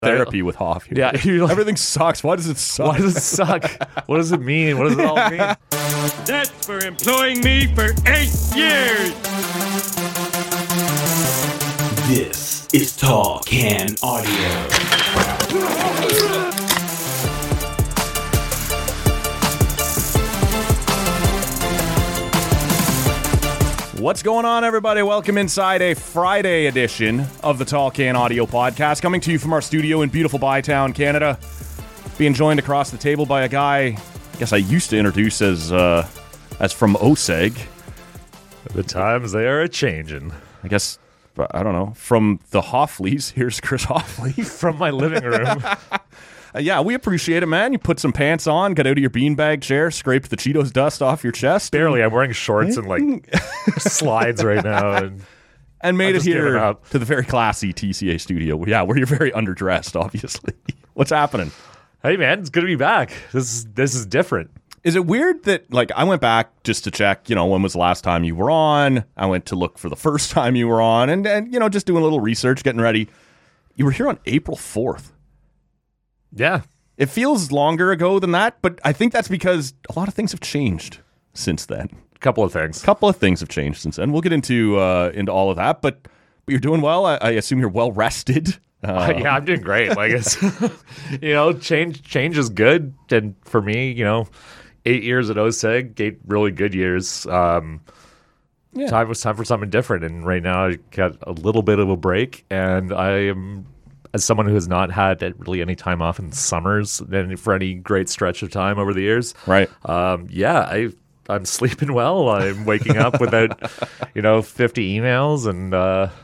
therapy with Hoff here. Yeah, you're like, Everything sucks. Why does it suck? why does it suck? What does it mean? What does it all mean? That's for employing me for 8 years. This is Tall Can Audio. What's going on, everybody? Welcome inside a Friday edition of the Tall Can Audio Podcast, coming to you from our studio in beautiful Bytown, Canada. Being joined across the table by a guy I guess I used to introduce as from OSEG. The times they are a-changing. I guess, I don't know, from the Hoffleys. Here's Chris Hoffley. From my living room. Yeah, we appreciate it, man. You put some pants on, got out of your beanbag chair, scraped the Cheetos dust off your chest. Barely. I'm wearing shorts and like slides right now. And made it here up. to the very classy TCA studio. Yeah, where you're very underdressed, obviously. What's happening? Hey, man, it's good to be back. This is different. Is it weird that, like, I went back just to check, when was the last time you were on? I went to look for the first time you were on and just doing a little research, getting ready. You were here on April 4th. Yeah. It feels longer ago than that, but I think that's because a lot of things have changed since then. A couple of things. A couple of things have changed since then. We'll get into all of that, but you're doing well. I assume you're well rested. Yeah, I'm doing great. Like it's, change is good. And for me, 8 years at OSEG, 8 really good years. Time for something different. And right now I got a little bit of a break, and I am, as someone who has not had really any time off in summers and for any great stretch of time over the years. Right. I'm sleeping well. I'm waking up without, 50 emails, and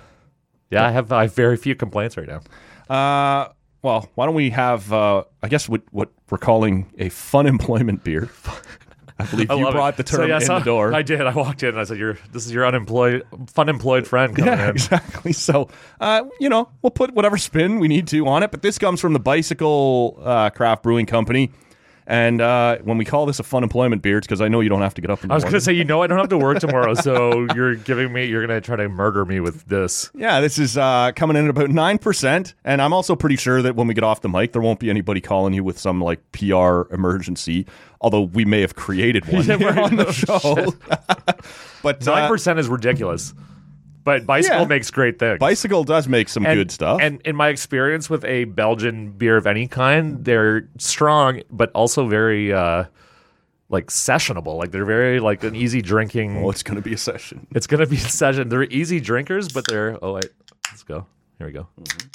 I have very few complaints right now. Well, why don't we have, I guess, what we're calling a fun employment beer. I believe you brought the term in the door. I did. I walked in and I said, "This is your fun employed friend coming in." Exactly. So, we'll put whatever spin we need to on it. But this comes from the Bicycle Craft Brewing Company. And when we call this a fun employment beer, it's because I know you don't have to get up in the I was morning. going to say, I don't have to work tomorrow, so you're going to try to murder me with this. Yeah, this is coming in at about 9%. And I'm also pretty sure that when we get off the mic, there won't be anybody calling you with some like PR emergency, although we may have created one here on the show. But 9% is ridiculous. But Bicycle makes great things. Bicycle does make some good stuff. And in my experience with a Belgian beer of any kind, they're strong, but also very sessionable. Like they're very like an easy drinking. Oh, it's going to be a session. It's going to be a session. They're easy drinkers, but they're. Oh wait, let's go. Here we go.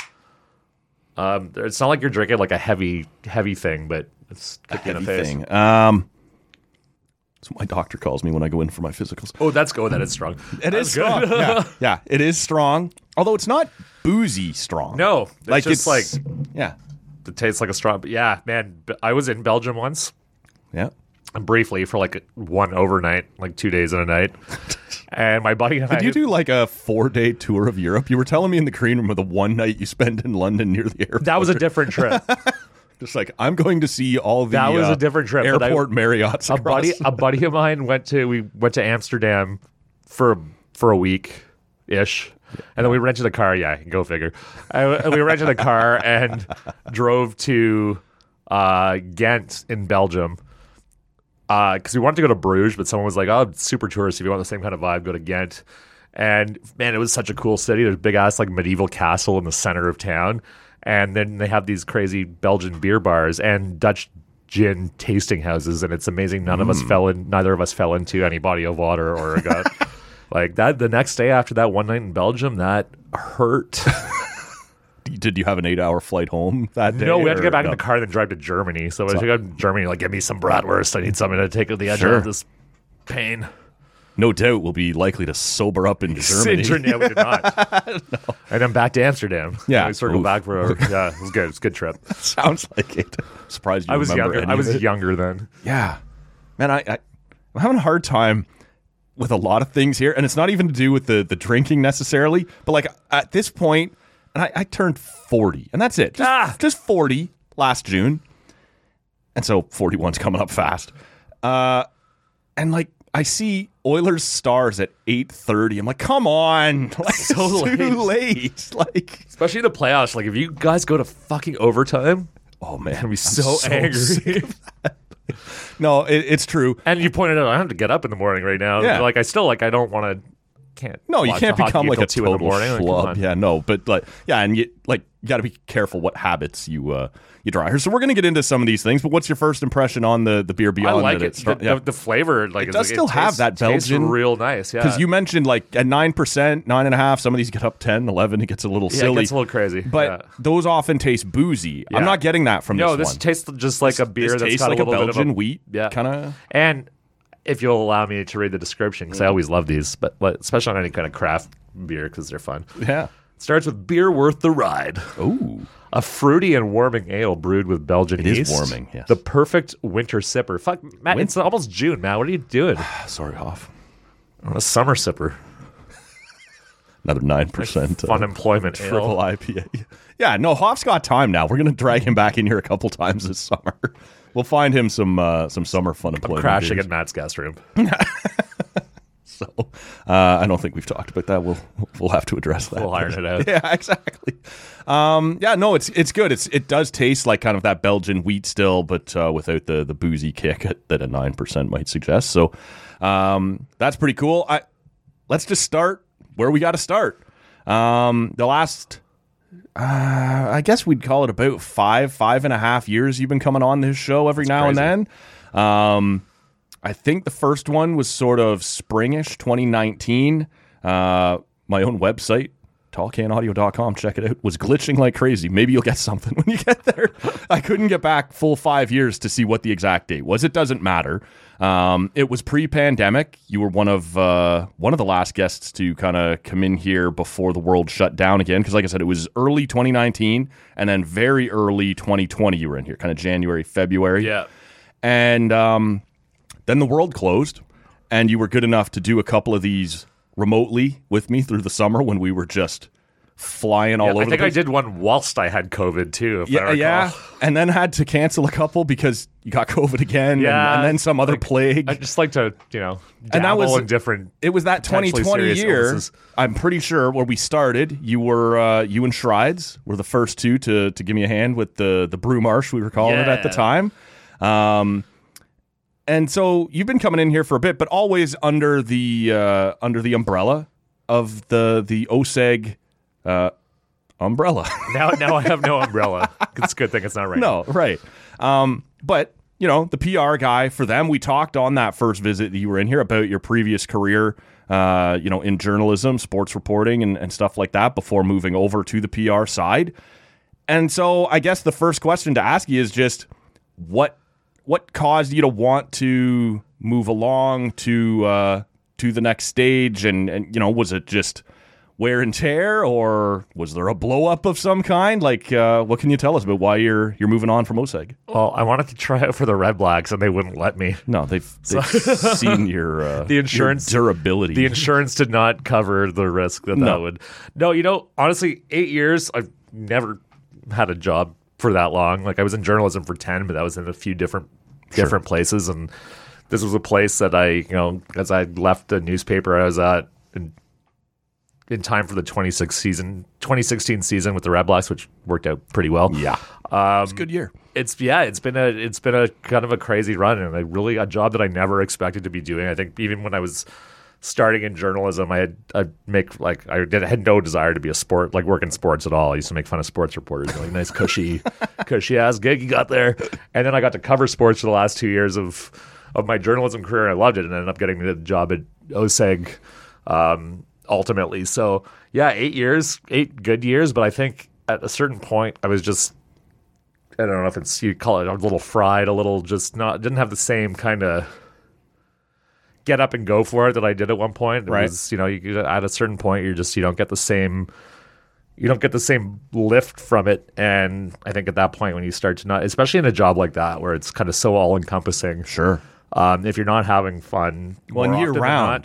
It's not like you're drinking like a heavy thing, but it's a heavy face. thing. That's what my doctor calls me when I go in for my physicals. Oh, that's good. That is strong. It is strong. Yeah, it is strong. Although it's not boozy strong. No, it's just like yeah, it tastes like a strong. But yeah, man, I was in Belgium once. Yeah, briefly for like one overnight, like 2 days and a night. And my buddy and Did you do like a 4-day tour of Europe? You were telling me in the green room of the one night you spent in London near the airport. That was a different trip. Just like, I'm going to see all the that was a different trip. airport Marriotts. A buddy of mine went to Amsterdam for a week ish, and then we rented a car. Yeah, go figure. We rented a car and drove to Ghent in Belgium because we wanted to go to Bruges, but someone was like, "Oh, it's super tourist. If you want the same kind of vibe, go to Ghent." And man, it was such a cool city. There's a big ass like medieval castle in the center of town. And then they have these crazy Belgian beer bars and Dutch gin tasting houses, and it's amazing. Neither of us fell into any body of water or got like that. The next day after that one night in Belgium, that hurt. Did you have an 8-hour flight home that day? No, we had to get back in the car and then drive to Germany. So when I got to Germany, like, give me some bratwurst. I need something to take the edge of this pain. No doubt we'll be likely to sober up in Germany. Yeah, we did not. No. And then back to Amsterdam. Yeah. We circled back for yeah, it was good. It was a good trip. Sounds like it. I'm surprised you I was remember younger. any I of was it. younger then. Yeah. Man, I'm having a hard time with a lot of things here, and it's not even to do with the drinking necessarily, but like at this point, and I turned 40, and that's it. Just 40 last June. And so 41's coming up fast. And like I see Oilers Stars at 8:30. I'm like, come on, like, So it's too late. Like, Especially in the playoffs. Like, if you guys go to fucking overtime, oh man, I'd be so angry. sick of that. No, it's true. And you pointed out I have to get up in the morning right now. Yeah. Like, I still, like, I don't want to. No, you watch can't the hockey become like until a 2 in the total morning. Like, come schlub. on. Yeah, no, but like, yeah, and you got to be careful what habits you try here. So we're gonna get into some of these things. But what's your first impression on the beer I beyond? like that it. it's strong? Yeah. The flavor, like, It does still have that Belgian- real nice. Yeah, Because you mentioned like at 9%, 9.5%, some of these get up 10, 11. It gets a little yeah, silly. it gets a little crazy. But yeah. those often taste boozy. I'm Yeah. not getting that from No, this this one. tastes just like a beer This that's tastes got like a a little Belgian bit of wheat yeah. kind of. And if you'll allow me to read the description, because I always love these, but especially on any kind of craft beer because they're fun. Yeah. Starts with beer worth the ride. Ooh. A fruity and warming ale brewed with Belgian It is yeast. warming, yes. The perfect winter sipper. Fuck, Matt, it's almost June, Matt. What are you doing? Sorry, Hoff. I'm a summer sipper. Another 9%. Fun employment triple ale. IPA. Yeah, no, Hoff's got time now. We're gonna drag him back in here a couple times this summer. We'll find him some summer fun employment. Crashing beers. in Matt's guest room. So I don't think we've talked about that. We'll have to address that. We'll iron it out. Yeah, exactly. Yeah, no, it's good. It does taste like kind of that Belgian wheat still, but without the boozy kick that a 9% might suggest. So that's pretty cool. Let's just start where we got to start. The last, I guess we'd call it about 5.5 years you've been coming on this show every now and then. I think the first one was sort of springish, 2019. My own website, tallcanaudio.com, check it out, was glitching like crazy. Maybe you'll get something when you get there. I couldn't get back full 5 years to see what the exact date was. It doesn't matter. It was pre-pandemic. You were one of the last guests to kind of come in here before the world shut down again. Because like I said, it was early 2019 and then very early 2020 you were in here, kind of January, February. Yeah. And then the world closed, and you were good enough to do a couple of these remotely with me through the summer when we were just flying all over I the think place. I did one whilst I had COVID too. If I Yeah, recall. yeah, and then had to cancel a couple because you got COVID again, Yeah, and then some other plague. I just like to, dabble And that was in different. It was that potentially 2020 serious year. illnesses. I'm pretty sure where we started. You were you and Schreids were the first two to give me a hand with the brew marsh we were calling it at the Yeah. time. And so you've been coming in here for a bit, but always under the umbrella of the OSEG umbrella. Now I have no umbrella. It's a good thing it's not raining. No, right. But, the PR guy for them, we talked on that first visit that you were in here about your previous career, in journalism, sports reporting, and stuff like that before moving over to the PR side. And so I guess the first question to ask you is just what caused you to want to move along to the next stage? And was it just wear and tear, or was there a blow up of some kind? Like, what can you tell us about why you're moving on from OSEG? Well, I wanted to try out for the Red Blacks, and they wouldn't let me. No, they've seen your The insurance your durability. The insurance did not cover the risk that would. No, honestly, 8 years, I've never had a job for that long. Like, I was in journalism for 10, but that was in a few different places, and this was a place that I, as I left the newspaper I was at in time for the 2016 season with the Red Blacks, which worked out pretty well. Yeah, it's a good year. It's been a kind of a crazy run, and a job that I never expected to be doing. I think even when I was starting in journalism, I had no desire to be work in sports at all. I used to make fun of sports reporters, like nice cushy ass gig you got there. And then I got to cover sports for the last 2 years of my journalism career, and I loved it, and I ended up getting the job at OSEG ultimately. So yeah, 8 years, 8 good years, but I think at a certain point I was just, I don't know if you call it a little fried, a little just didn't have the same kind of get up and go for it that I did at one point. It Right. was, at a certain point you don't get the same lift from it. And I think at that point when you start to not, especially in a job like that where it's kind of so all encompassing. Sure. If you're not having fun, Well, more and year often than round. not-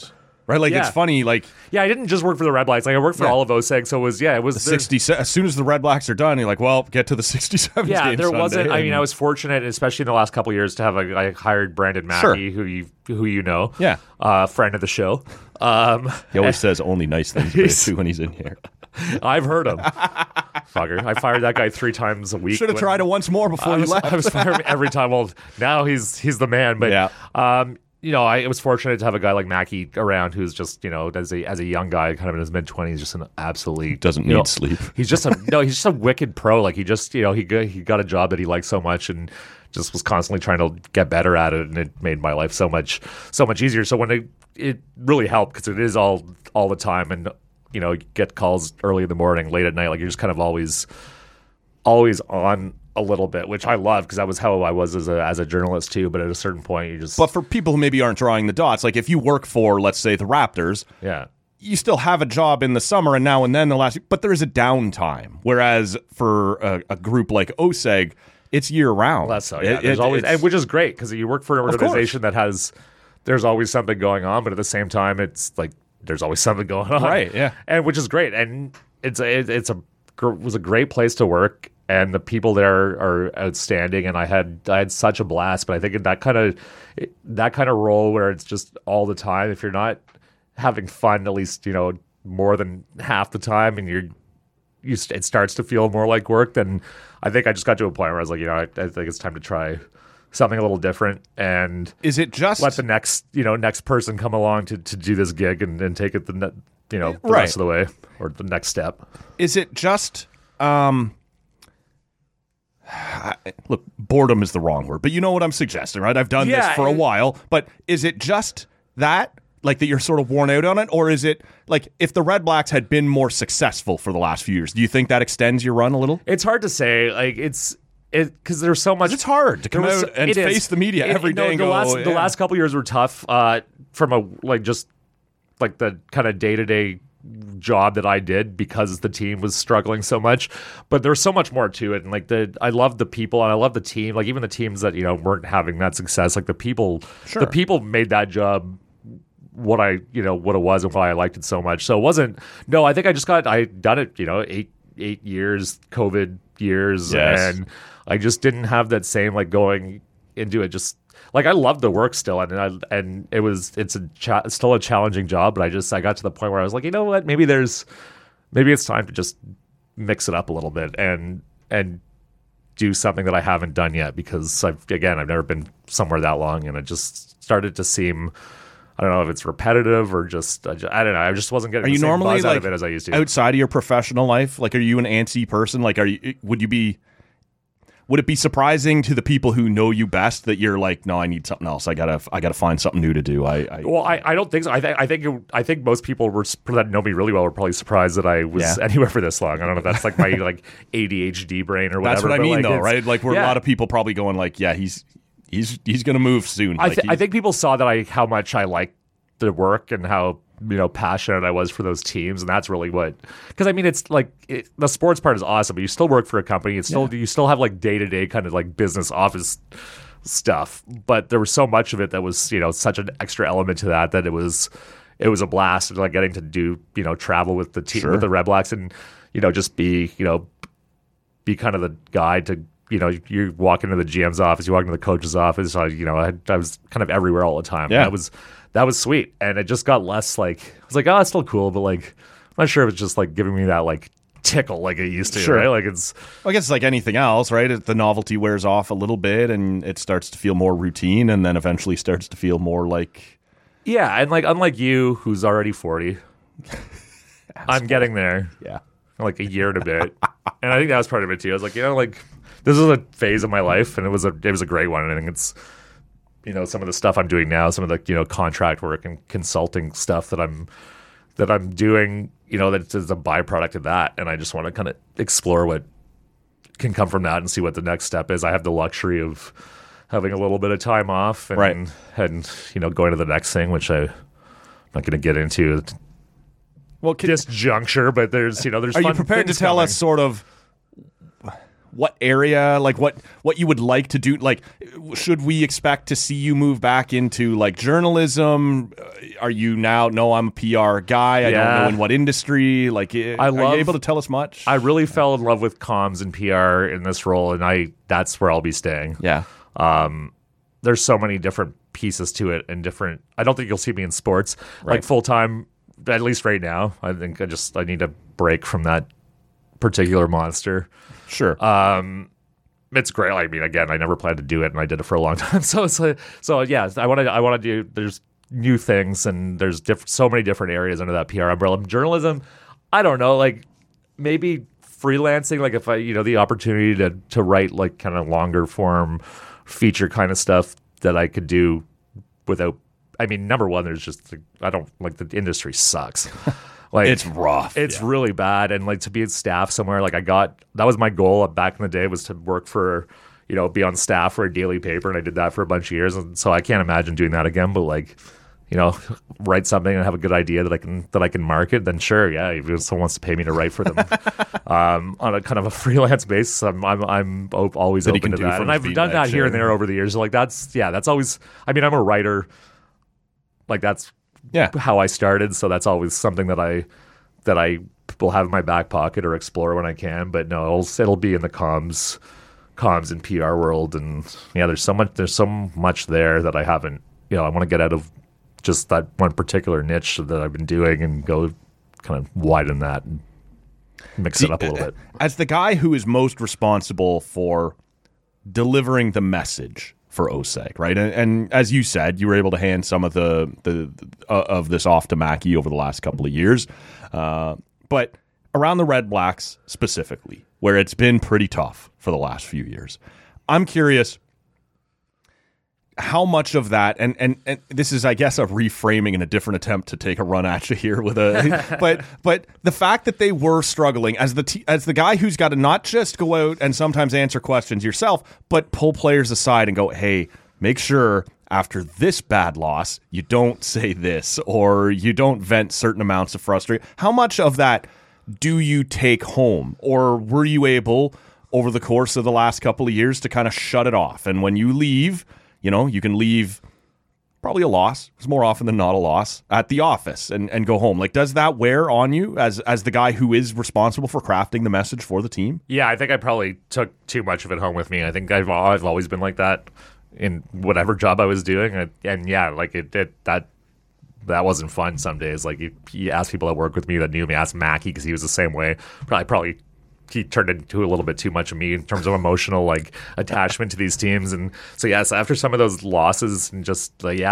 right? Like Yeah. it's funny, like Yeah, I didn't just work for the Red Blacks. Like I worked for Yeah. all of OSEG, so it was 60. As soon as the Red Blacks are done, you're like, well, get to the 67. Yeah, game there Sunday, wasn't. I mean, and- I was fortunate, especially in the last couple of years, to have I hired Brandon Sure. Mackey, who you know, Yeah. friend of the show. He always says only nice things about it, too when he's in here. I've heard him. Fucker, I fired that guy 3 times a week. Should have when- tried it once more before I you was, left. I was firing every time. Well, now he's the man. But Yeah. you know, I was fortunate to have a guy like Mackey around, who's just, you know, as a young guy, kind of in his mid-20s, just an absolutely Doesn't you know, need sleep. He's just a wicked pro. Like he just, you know, he got a job that he liked so much and just was constantly trying to get better at it, and it made my life so much easier. So when it really helped, because it is all the time, and you know, you get calls early in the morning, late at night, like you're just kind of always on a little bit, which I love, because that was how I was as a journalist too. But at a certain point, you just But for people who maybe aren't drawing the dots, like if you work for, let's say, the Raptors, yeah. you still have a job in the summer and now and then but there is a downtime. Whereas for a group like OSEG, it's year round. Less so, yeah. There's always, and which is great, because you work for an organization that there's always something going on, but at the same time, it's like there's always something going on, Right, yeah. and which is great, and it was a great place to work, and the people there are outstanding, and I had such a blast. But I think in that kind of role where it's just all the time, if you're not having fun, at least, you know, more than half the time, and it starts to feel more like work, then I think I just got to a point where I was like, you know, I think it's time to try something a little different, and Is it just let the next person come along to do this gig and take it the Right. rest of the way, or the next step. Is it just look, boredom is the wrong word, but you know what I'm suggesting, right? I've done this Yeah, for a while, but is it just that, like, that you're sort of worn out on it, or is it like if the Red Blacks had been more successful for the last few years, do you think that extends your run a little? It's hard to say, like because there's so much. It's hard to come there was- out and it is. face the media every day and the go, the yeah. last couple years were tough from a just like the kind of day-to-day job that I did, because the team was struggling so much. But there's so much more to it, and like I love the people, and I love the team. Like even the teams that, you know, weren't having that success, like the people made that job what it was and why I liked it so much. So it wasn't. No, I think I done it. You know, eight years, COVID years, Yes. and I just didn't have that same like going into it. Just like I love the work still, and it's still a challenging job. But I got to the point where I was like, you know what, maybe it's time to just mix it up a little bit and do something that I haven't done yet, because I've never been somewhere that long, and it just started to seem, I don't know if it's repetitive or just I don't know. I just wasn't getting Are the you same normally buzz out like of it as I used to. outside of your professional life? Like, are you an antsy person? Like, would it be surprising to the people who know you best that you're like, no, I need something else. I gotta find something new to do. Well, I don't think so. I think most people that know me really well were probably surprised that I was anywhere for this long. I don't know if that's like my like ADHD brain or whatever. That's what I but, mean, like, though, it's- right? Like, where a yeah. lot of people probably going like, yeah, he's gonna move soon. I Like, think people saw that how much I liked the work and how, you know, passionate I was for those teams, and that's really what. Because I mean, it's like the sports part is awesome, but you still work for a company. You still have like day-to-day kind of like business office stuff. But there was so much of it that was, you know, such an extra element to that it was a blast. Like getting to do, you know, travel with the team, with the Red Blacks, and, you know, just be kind of the guy to, you know, you walk into the GM's office, you walk into the coach's office. I was kind of everywhere all the time. Yeah. That was sweet, and it just got less like, I was like, oh, it's still cool, but like, I'm not sure if it's just like giving me that like tickle like it used to. Sure. Right? Like it's. I guess it's like anything else, right? The novelty wears off a little bit, and it starts to feel more routine, and then eventually starts to feel more like. Yeah, and like unlike you, who's already 40, I'm getting there. Yeah. Like a year and a bit, and I think that was part of it too. I was like, you know, like this is a phase of my life, and it was a great one. And I think it's, you know, some of the stuff I'm doing now, some of the, you know, contract work and consulting stuff that I'm doing, you know, that is a byproduct of that. And I just want to kind of explore what can come from that and see what the next step is. I have the luxury of having a little bit of time off and, Right. and you know, going to the next thing, which I'm not going to get into Well, this juncture, but there's, you know, there's are you fun prepared to things tell coming. us sort of what area, like what you would like to do? Like, should we expect to see you move back into like journalism? Are you now? No, I'm a PR guy. I don't know in what industry. Like, are you able to tell us much? I really fell in love with comms and PR in this role, and that's where I'll be staying. Yeah. There's so many different pieces to it, and different. I don't think you'll see me in sports like full time. At least right now, I think I need a break from that particular monster. Sure. It's great. I mean, again, I never planned to do it, and I did it for a long time. So yeah, I want to do. There's new things, and there's so many different areas under that PR umbrella. Journalism, I don't know, like maybe freelancing. Like if I, the opportunity to write like kind of longer form feature kind of stuff that I could do without. I mean, number one, there's just I don't like the industry sucks. Like it's rough. It's really bad. And like to be in staff somewhere, like that was my goal back in the day, was to work for, be on staff for a daily paper. And I did that for a bunch of years. And so I can't imagine doing that again. But like, write something and have a good idea that I can market, then sure. Yeah. If someone wants to pay me to write for them on a kind of a freelance basis, I'm always open to that. And I've done that here and there over the years. So like that's always, I mean, I'm a writer. Like that's, how I started, so that's always something that I will have in my back pocket or explore when I can. But no, it'll be in the comms and PR world, and there's so much there that I haven't. I want to get out of just that one particular niche that I've been doing and go kind of widen that and mix it up a little bit. As the guy who is most responsible for delivering the message for OSEG, right? And as you said, you were able to hand some of the of this off to Mackey over the last couple of years. But around the Red Blacks specifically, where it's been pretty tough for the last few years, I'm curious how much of that, and this is, I guess, a reframing and a different attempt to take a run at you here with but the fact that they were struggling as the guy who's got to not just go out and sometimes answer questions yourself, but pull players aside and go, hey, make sure after this bad loss, you don't say this or you don't vent certain amounts of frustration. How much of that do you take home, or were you able over the course of the last couple of years to kind of shut it off? And when you leave, you can leave probably a loss. It's more often than not a loss at the office and go home. Like, does that wear on you as the guy who is responsible for crafting the message for the team? Yeah, I think I probably took too much of it home with me. I think I've always been like that in whatever job I was doing. And yeah, like that wasn't fun some days. Like you ask people that work with me that knew me, ask Mackie because he was the same way. Probably he turned into a little bit too much of me in terms of emotional like attachment to these teams. And so yes, after some of those losses and just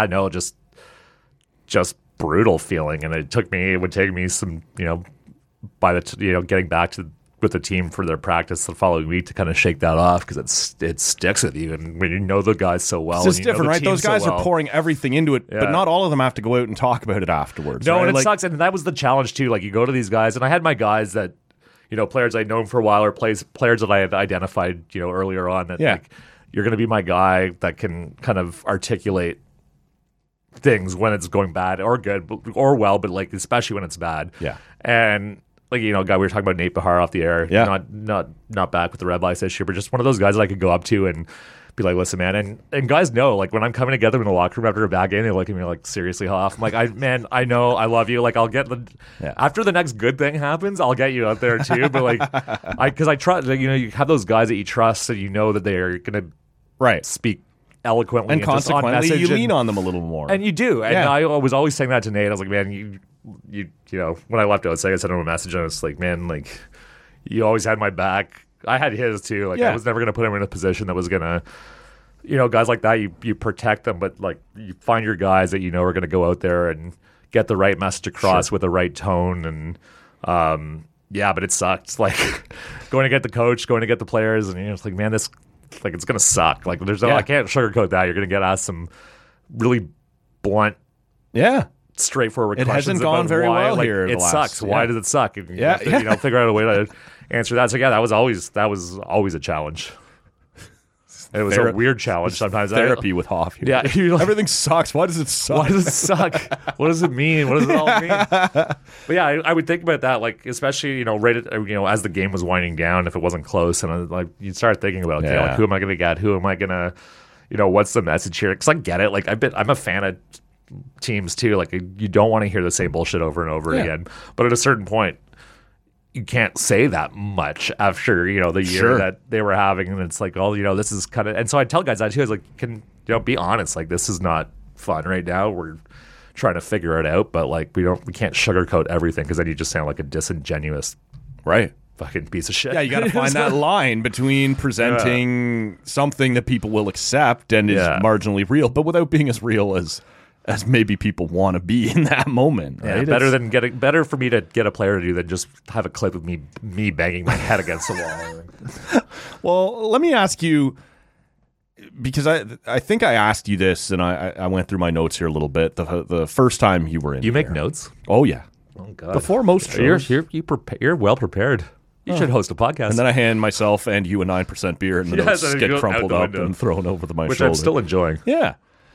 brutal feeling. And it would take me some, getting back with the team for their practice the following week to kind of shake that off, because it sticks with you. And when you know the guys so well, it's just different, right? Those guys are pouring everything into it, but not all of them have to go out and talk about it afterwards. No, right? And it sucks. And that was the challenge too. Like you go to these guys, and I had my guys that, players I'd known for a while, or players that I had identified, earlier on that like, you're going to be my guy that can kind of articulate things when it's going bad or good or well, but like especially when it's bad. Yeah. And like, guy, we were talking about Nate Behar off the air. Yeah. Not back with the Red Blacks this year, but just one of those guys that I could go up to and be like, listen, man, and guys know, like when I'm coming together in the locker room after a bad game, they look at me like, seriously, how off? I'm like, I know, I love you. Like I'll get after the next good thing happens, I'll get you out there too. But like, because I trust, you have those guys that you trust, and that they are going to speak eloquently and consequently you lean on them a little more, and you do. And I was always saying that to Nate. I was like, man, you when I left outside, I sent him a message, and I was like, man, like you always had my back. I had his too. Like I was never going to put him in a position that was going to, guys like that, you protect them, but like you find your guys that are going to go out there and get the right message across with the right tone. And but it sucked. Like going to get the coach, going to get the players, and it's like, man, this like it's going to suck. Like there's I can't sugarcoat that. You're going to get asked some really blunt, straightforward questions. It hasn't gone very well here. It sucks. Why does it suck? And you have to, figure out a way to answer that. So that was always a challenge. It was a weird challenge sometimes. Therapy with Hoff. Yeah, you're like, everything sucks. Why does it suck? why does it suck? What does it mean? What does it all mean? But yeah, I would think about that, like especially right at, as the game was winding down, if it wasn't close, and like you'd start thinking about okay, like, who am I going to get? Who am I going to, what's the message here? Because I get it. Like I'm a fan of teams too. Like you don't want to hear the same bullshit over and over again. But at a certain point, you can't say that much after the year that they were having, and it's like, this is kind of. And so I tell guys that too. I was like, can be honest? Like this is not fun right now. We're trying to figure it out, but like we can't sugarcoat everything because then you just sound like a disingenuous, fucking piece of shit. Yeah, you got to find that line between presenting something that people will accept and is marginally real, but without being as real as maybe people want to be in that moment. Right? Yeah, better for me to get a player to do than just have a clip of me banging my head against the wall. Well, let me ask you, because I think I asked you this, and I went through my notes here a little bit. The first time you were in, you make notes? Oh yeah. Oh god. Before most shows, you're well prepared. You should host a podcast. And then I hand myself and you a 9% beer, and the notes get crumpled up and thrown over my which shoulder. I'm still enjoying. Yeah.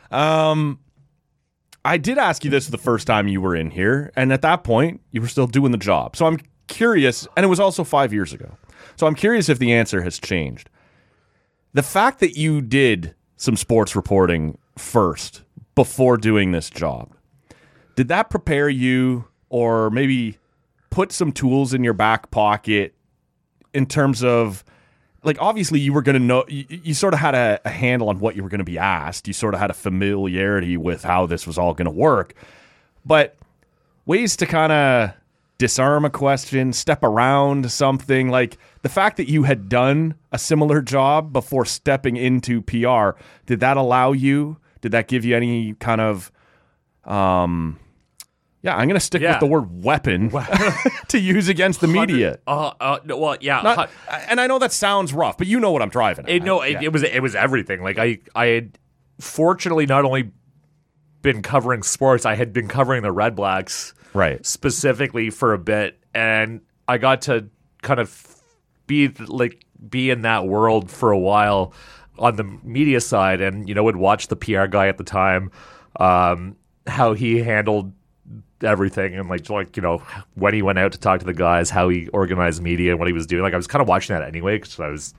I did ask you this the first time you were in here, and at that point, you were still doing the job. So I'm curious, and it was also 5 years ago. So I'm curious if the answer has changed. The fact that you did some sports reporting first before doing this job, did that prepare you or maybe put some tools in your back pocket in terms of, like, obviously you were going to know, you sort of had a handle on what you were going to be asked. You sort of had a familiarity with how this was all going to work. But ways to kind of disarm a question, step around something, like the fact that you had done a similar job before stepping into PR, did that allow you, did that give you any kind of, I'm going to stick with the word weapon to use against the media. Well, yeah. And I know that sounds rough, but you know what I'm driving at. It was everything. Like I had fortunately not only been covering sports, I had been covering the Red Blacks specifically for a bit, and I got to kind of be in that world for a while on the media side, and would watch the PR guy at the time, how he handled everything, and like when he went out to talk to the guys, how he organized media and what he was doing. Like I was kind of watching that anyway because I was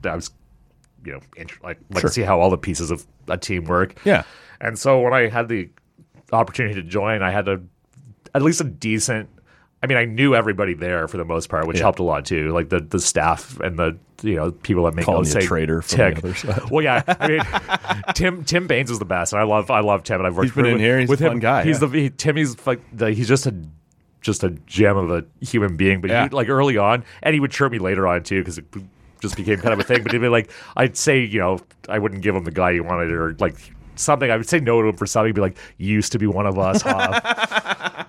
to see how all the pieces of a team work. Yeah. And so when I had the opportunity to join, I had at least a decent. I mean, I knew everybody there for the most part, which helped a lot too. Like the staff and the people that make calling you a traitor from the other side. Well, yeah, I mean, Tim Baines is the best, and I love Tim, and I've worked. He's been in here. He's with a fun him. guy. He's he's like he's just a gem of a human being. But he, like early on, and he would chirp me later on too because it just became kind of a thing. But he'd be like, I'd say I wouldn't give him the guy you wanted or like something. I would say no to him for something. He'd be like, you used to be one of us, huh?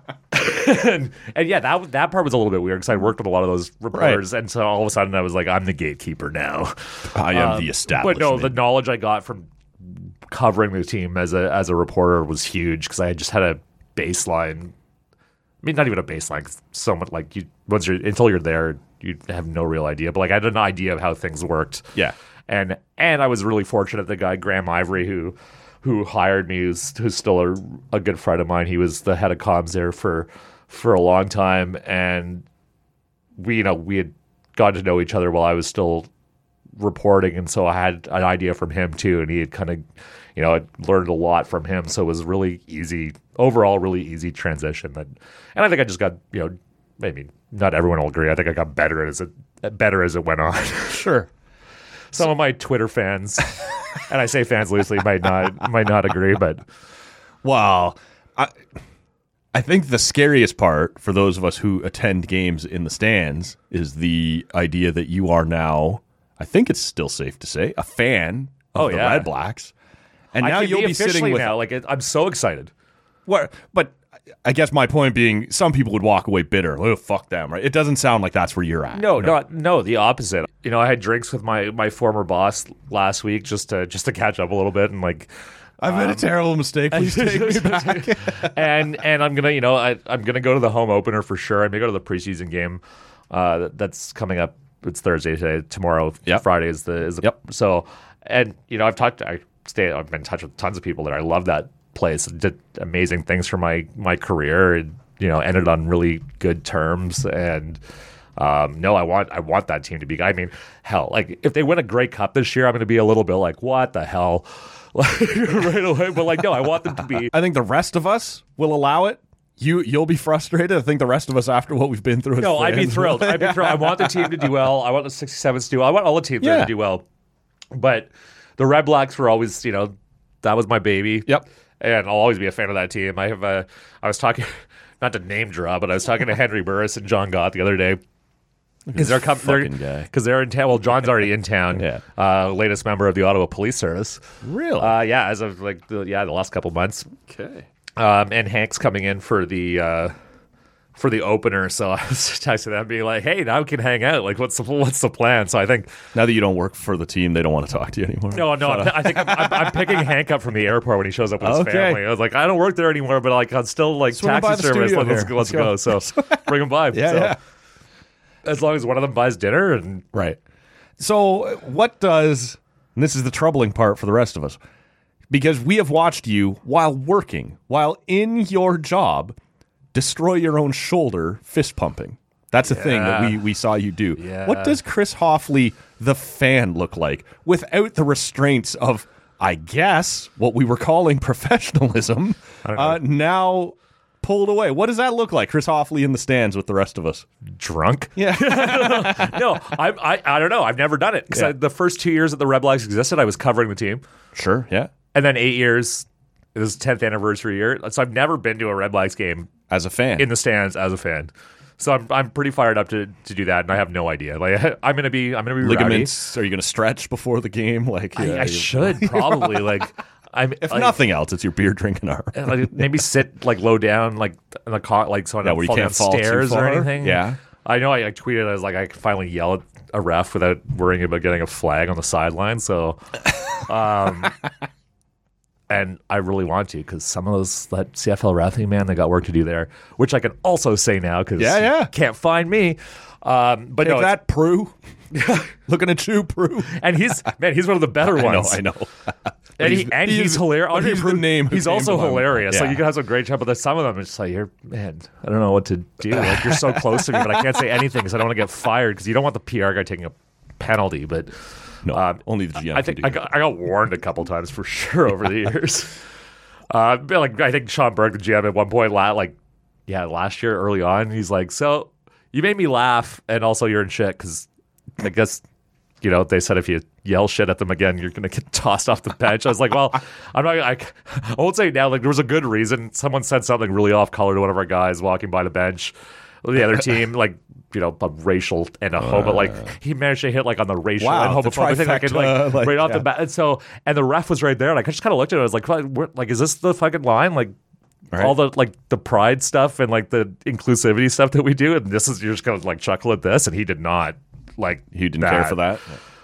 and yeah, that part was a little bit weird because I worked with a lot of those reporters, and so all of a sudden I was like, I'm the gatekeeper now. I am the establishment. But no, the knowledge I got from covering the team as a reporter was huge because I just had a baseline. I mean, not even a baseline, because so much like until you're there, you have no real idea. But like I had an idea of how things worked. Yeah, and I was really fortunate. The guy Graham Ivory who hired me, who's still a good friend of mine. He was the head of comms there for a long time, and we had gotten to know each other while I was still reporting, and so I had an idea from him too, and he had kind of I learned a lot from him, so it was really easy transition. And I think I just got maybe not everyone will agree. I think I got better as it went on. Sure. Some of my Twitter fans, and I say fans loosely, might not agree, but well, I think the scariest part for those of us who attend games in the stands is the idea that you are now, I think it's still safe to say, a fan of the Red Blacks, and now you'll be sitting with. Now, I'm so excited. But I guess my point being, some people would walk away bitter. Oh, fuck them, right? It doesn't sound like that's where you're at. No, the opposite. I had drinks with my former boss last week just to catch up a little bit, and like I've made a terrible mistake. Please take me back. and I'm gonna I'm gonna go to the home opener for sure. I may go to the preseason game that's coming up. It's Thursday today. Tomorrow, Friday is the Yep. So And I've been in touch with tons of people there. I love that place. Did amazing things for my career, and ended on really good terms. And no, I want that team to be. I mean, hell, like if they win a Grey Cup this year, I'm going to be a little bit like, what the hell, right away. But like, no, I want them to be. I think the rest of us will allow it. You'll be frustrated. I think the rest of us, after what we've been through, no, I'd be thrilled. I want the team to do well. I want the 67s to do well. I want all the teams there to do well. But the Red Blacks were always, that was my baby. Yep. And I'll always be a fan of that team. I was talking, not to name drop, but I was talking to Henry Burris and John Gott the other day. Because they're in town. Well, John's already in town. Yeah. Latest member of the Ottawa Police Service. Really? Yeah, as of like the last couple months. Okay. And Hank's coming in for the opener, so I was texting them, being like, "Hey, now we can hang out. Like, what's the plan?" So I think now that you don't work for the team, they don't want to talk to you anymore. No, I think I'm picking Hank up from the airport when he shows up with his family. I was like, I don't work there anymore, but like I'm still like Swing taxi service. Let's go. So bring him by. Yeah. As long as one of them buys dinner and right. So what does? And this is the troubling part for the rest of us, because we have watched you while working, while in your job, destroy your own shoulder fist pumping. That's a thing that we saw you do. Yeah. What does Chris Hoffley, the fan, look like without the restraints of, I guess, what we were calling professionalism, now pulled away? What does that look like, Chris Hoffley in the stands with the rest of us? Drunk? Yeah. No, I don't know. I've never done it. Because the first 2 years that the Red Blacks existed, I was covering the team. Sure, yeah. And then 8 years, it was 10th anniversary year. So I've never been to a Red Blacks game as a fan, in the stands as a fan. So I'm pretty fired up to do that, and I have no idea. Like I'm gonna be ligaments. Rowdy. Are you gonna stretch before the game? Like I should probably like. If nothing else, it's your beer drinking arm. Like, maybe sit like low down, like in the car, like so I don't fall downstairs or anything. Yeah, I know. I tweeted. I was like, I can finally yell at a ref without worrying about getting a flag on the sideline. So, and I really want to, because some of that CFL reffing, man, they got work to do there, which I can also say now because you can't find me. But take no, that, Prue. Looking at you, Prue. And he's one of the better ones. I know. And he's hilarious. But he's the name. He's also hilarious. Yeah. So you can have some great chat, but some of them, it's just like, I don't know what to do. Like, you're so close to me, but I can't say anything because I don't want to get fired, because you don't want the PR guy taking a penalty. But no, only the GM. I think I got warned a couple times for sure over the years. Like I think Sean Burke, the GM, at one point, last year early on, he's like, "So you made me laugh, and also you're in shit because I guess." They said if you yell shit at them again, you're going to get tossed off the bench. I was like, well, I'm not. I won't say it now. Like, there was a good reason. Someone said something really off color to one of our guys walking by the bench. The other team, like, a racial and a homo. Like, he managed to hit like on the racial and homophobic thing, right off the bat. And the ref was right there, and I just kind of looked at it. I was like, is this the fucking line? Like. Right. All the the pride stuff and like the inclusivity stuff that we do, and you're just gonna like chuckle at this, and he did not. Like, he didn't care for that.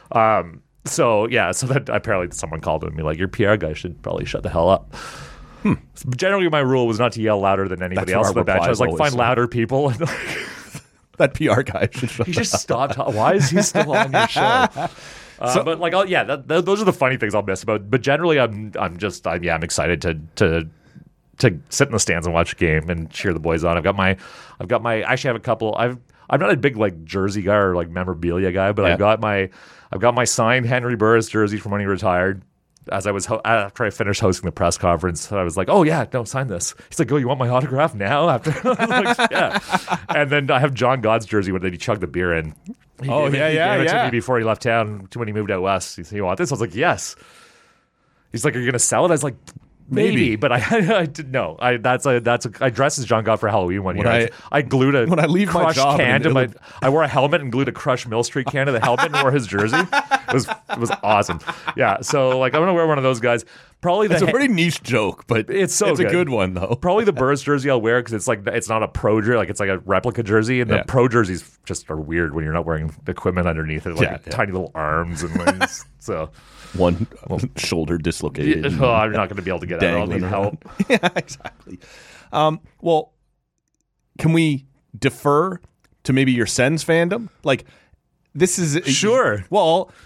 So that apparently someone called him and be like, your PR guy should probably shut the hell up. Generally, my rule was not to yell louder than anybody else on the bench. I was like, find louder people. And that PR guy should shut. He just stopped. Why is he still on your show? But like, those are the funny things I'll miss about. But generally, I'm excited to sit in the stands and watch a game and cheer the boys on. I've got my. I actually have a couple. I'm not a big like jersey guy or like memorabilia guy, but I've got my signed Henry Burris jersey from when he retired. As I was after I finished hosting the press conference, I was like, "Oh yeah, no, sign this." He's like, "Oh, you want my autograph now?" After I was like, yeah. And then I have John Godd's jersey when he chugged the beer in. He gave it to me before he left town when he moved out west. He said, "You want this?" I was like, "Yes." He's like, "Are you gonna sell it?" I was like, Maybe, but I did no. I dressed as John Gott for Halloween one year. I glued a crushed can to my. I wore a helmet and glued a crushed Mill Street can to the helmet and wore his jersey. It was awesome. Yeah, so like I'm gonna wear one of those guys. Probably it's a pretty niche joke, but it's a good one though. Probably the Burris jersey I'll wear because it's not a pro jersey, like it's like a replica jersey, and the pro jerseys just are weird when you're not wearing equipment underneath it, like tiny little arms and wings. So. One shoulder dislocated. I'm not going to be able to get out. I'll need help. Yeah, exactly. Well, can we defer to maybe your Sens fandom? Like, this is sure. Well,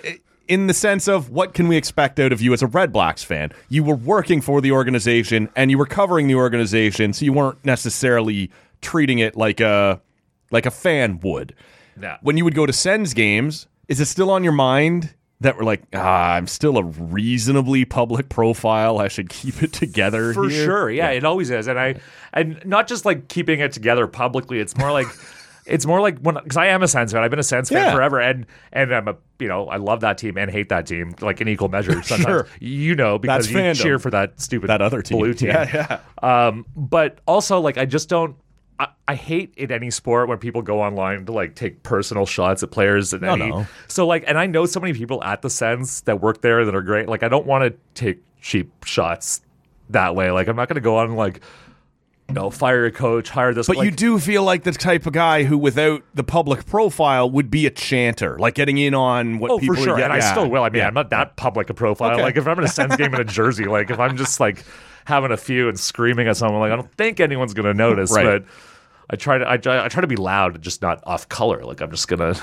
in the sense of what can we expect out of you as a Red Blacks fan? You were working for the organization and you were covering the organization, so you weren't necessarily treating it like a fan would. No. When you would go to Sens games, is it still on your mind that we're like, I'm still a reasonably public profile, I should keep it together For here? sure, yeah, it always is, and not just like keeping it together publicly. It's more like because I am a Sens fan. I've been a Sens fan forever, and I'm I love that team and hate that team like in equal measure. Sometimes, Sure. because That's you fandom. cheer for that stupid That other team. blue team. Yeah. But also like I just don't. I hate in any sport when people go online to like take personal shots at players and No. So like, and I know so many people at the Sens that work there that are great. Like I don't want to take cheap shots that way. Like I'm not going to go on and like, fire a coach, hire this. But like, you do feel like the type of guy who, without the public profile, would be a chanter, like getting in on what people for sure, get. and I still will. I mean, I'm not that public a profile. Okay. Like if I'm in a Sens game in a jersey, like if I'm just like having a few and screaming at someone, like I don't think anyone's going to notice. Right. But I try to be loud and just not off color. Like I'm just gonna.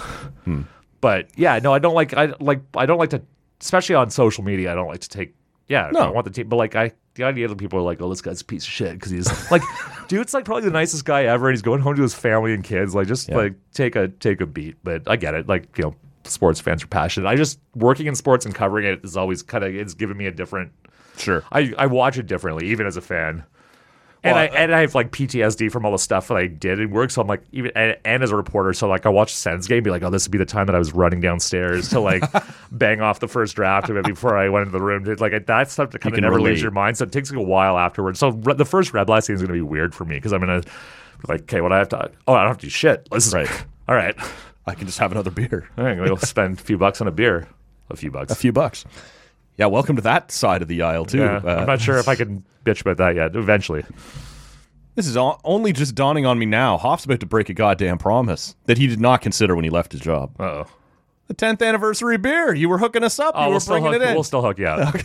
But yeah, no, I don't like to, especially on social media. I don't like to take. Yeah, No. I want the team, but like the idea that people are like, oh, this guy's a piece of shit because he's like, dude's like probably the nicest guy ever, and he's going home to his family and kids. Like, just like take a beat. But I get it. Like sports fans are passionate. I just working in sports and covering it is always it's given me a different. Sure. I watch it differently, even as a fan. And Well, I have like PTSD from all the stuff that I did in work. So I'm like, even and as a reporter, so like I watch the Sens game, be like, oh, this would be the time that I was running downstairs to like bang off the first draft of it before I went into the room. Like that stuff that kind of can never relate. leaves your mind. So it takes like a while afterwards. So the first Red Blast game is going to be weird for me because I'm gonna like, okay, what I have to? Oh, I don't have to do shit. This is Right. All right. I can just have another beer. All right, I'm gonna go spend a few bucks on a beer. A few bucks. A few bucks. Yeah, welcome to that side of the aisle, too. Yeah, I'm not sure if I can bitch about that yet. Eventually. This is only just dawning on me now. Hoff's about to break a goddamn promise that he did not consider when he left his job. Uh-oh. The 10th anniversary beer. You were hooking us up. You were bringing it in. We'll still hook you up.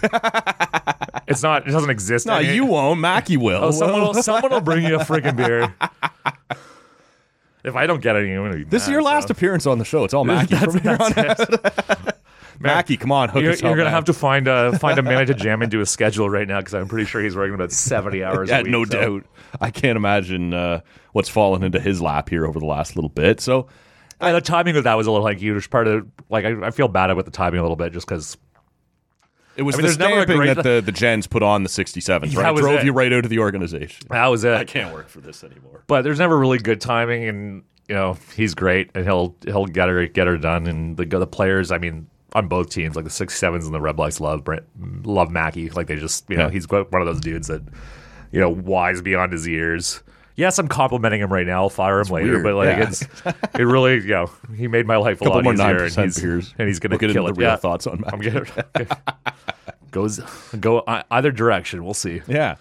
It's not. It doesn't exist. No, you won't. Mackie will. Oh, someone will bring you a freaking beer. If I don't get any, I'm gonna be This is mad, your last so. appearance on the show. It's all Mackie from here on out. Mackie, come on, hook You're us up. gonna man. have to find a minute to jam into his schedule right now because I'm pretty sure he's working about 70 hours. Yeah, a week, no so. doubt. I can't imagine what's fallen into his lap here over the last little bit. So, The timing of that was a little like huge. Part of like I feel bad about the timing a little bit just because. it was I mean, the there's never a stamping great- that the Gens put on the 67s, right? That was Drove it. you right out of the organization. That was it. I can't work for this anymore. But there's never really good timing, and he's great, and he'll get her done. And the players, I mean, on both teams, like the 67s and the Red Blacks love Mackie. Like they just he's one of those dudes that wise beyond his years. Yes, I'm complimenting him right now. I'll fire him later, weird. but like Yeah. it really he made my life a Couple lot more easier. 9% beers. And he's gonna We'll get kill into it. the real thoughts on Mackie. I'm gonna go either direction. We'll see. Yeah.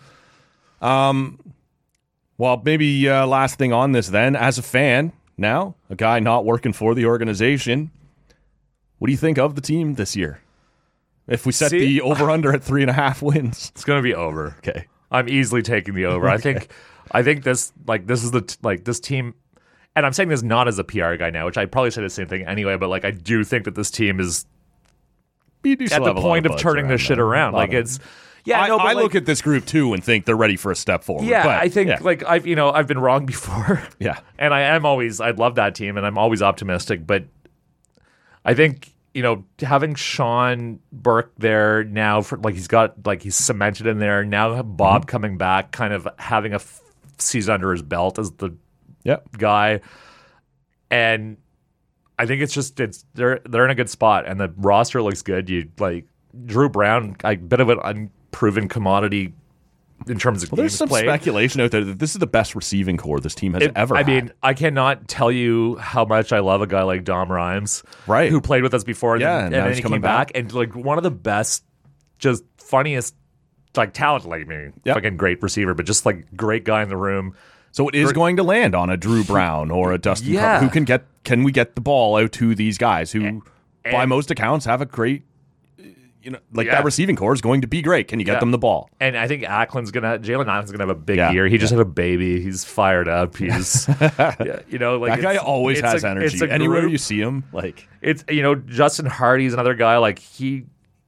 Well, maybe last thing on this then. As a fan, now, a guy not working for the organization, what do you think of the team this year? If we set the over-under at 3.5 wins. It's gonna be over. Okay. I'm easily taking the over. Okay. I think this is this team, and I'm saying this not as a PR guy now, which I probably say the same thing anyway. But like I do think that this team is at the point of turning this shit around. Like it's I look at this group too and think they're ready for a step forward. Yeah, but, I think like I've been wrong before. Yeah. And I love that team, and I'm always optimistic. But I think having Sean Burke there now for he's cemented in there now. Bob coming back, kind of having a season under his belt as the guy, and I think they're in a good spot, and the roster looks good. You like Drew Brown, a bit of an unproven commodity in terms of there's games some played. speculation out there that this is the best receiving core this team has ever had. mean, I cannot tell you how much I love a guy like Dom Rhymes, Right. who played with us before, and and now then he's he coming came back, and like one of the best, just funniest, like talent, like me, fucking great receiver, but just like great guy in the room. So it is going to land on a Drew Brown or a Dustin Yeah. Who can we get the ball out to these guys who, by most accounts, have a great that receiving core is going to be great. Can you get them the ball? And I think Jalen Ackland's gonna have a big year. He just had a baby. He's fired up. He's that guy always has energy. Anywhere you see him, it's Justin Hardy's another guy. Like he,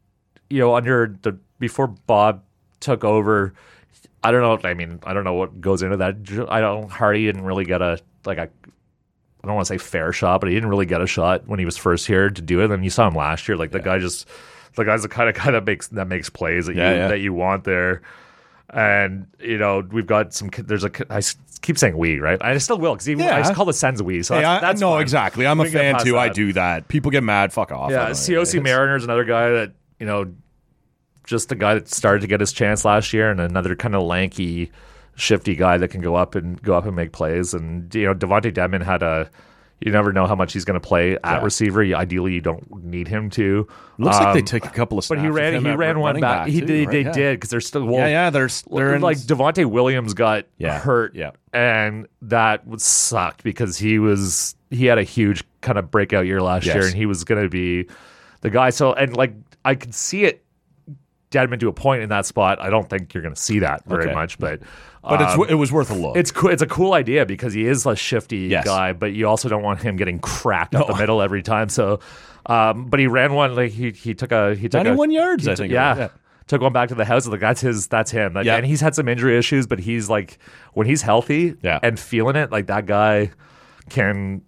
before Bob took over, I don't know. I mean, I don't know what goes into that. Hardy didn't really get I don't want to say fair shot, but he didn't really get a shot when he was first here to do it. And you saw him last year. Like the guy's the kind of guy that makes plays that you want there. And we've got some. I keep saying we, right? I still will because I just call the Sens we. So that's no, fine. exactly. I'm a fan too. I do that. People get mad. Fuck off. Yeah, COC Mariner's another guy that just a guy that started to get his chance last year, and another kind of lanky, shifty guy that can go up and make plays. And Devontae Dedmon had you never know how much he's going to play at receiver. Ideally, you don't need him to. Looks like they took a couple of snaps. But he ran one back. They did because they're still. Well, they're like Devontae Williams got hurt. Yeah. And that sucked because he had a huge kind of breakout year last year, and he was going to be the guy. So I could see it. Dedmon to a point in that spot. I don't think you're going to see that very much, but it was worth a look. It's a cool idea because he is a shifty guy, but you also don't want him getting cracked up the middle every time. So, but he ran one like he took 91 yards. I think. Yeah. Took one back to the house. Like that's him. And he's had some injury issues, but he's like when he's healthy and feeling it, like that guy can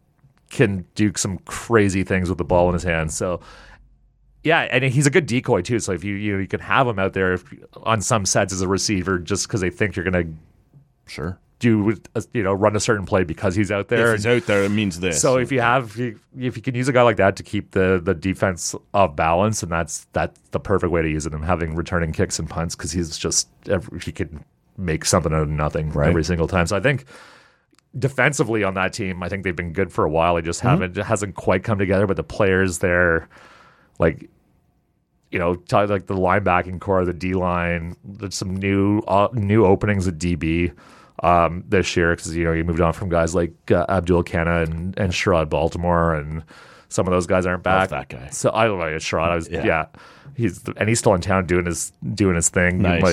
do some crazy things with the ball in his hands. So. Yeah, and he's a good decoy too. So if you can have him out there on some sets as a receiver, just because they think you're going to do run a certain play because he's out there. If he's out there, it means this. So if you can use a guy like that to keep the defense off balance, and that's the perfect way to use it. Him having returning kicks and punts because he can make something out of nothing every single time. So I think. Defensively on that team, I think they've been good for a while. It hasn't quite come together, but the players there. Like the linebacking core, the D line. There's some new openings at DB this year because you moved on from guys like Abdul Kana and Sherrod Baltimore, and some of those guys aren't back. Love that guy. So I don't know Sherrod. He's still in town doing his thing. Nice.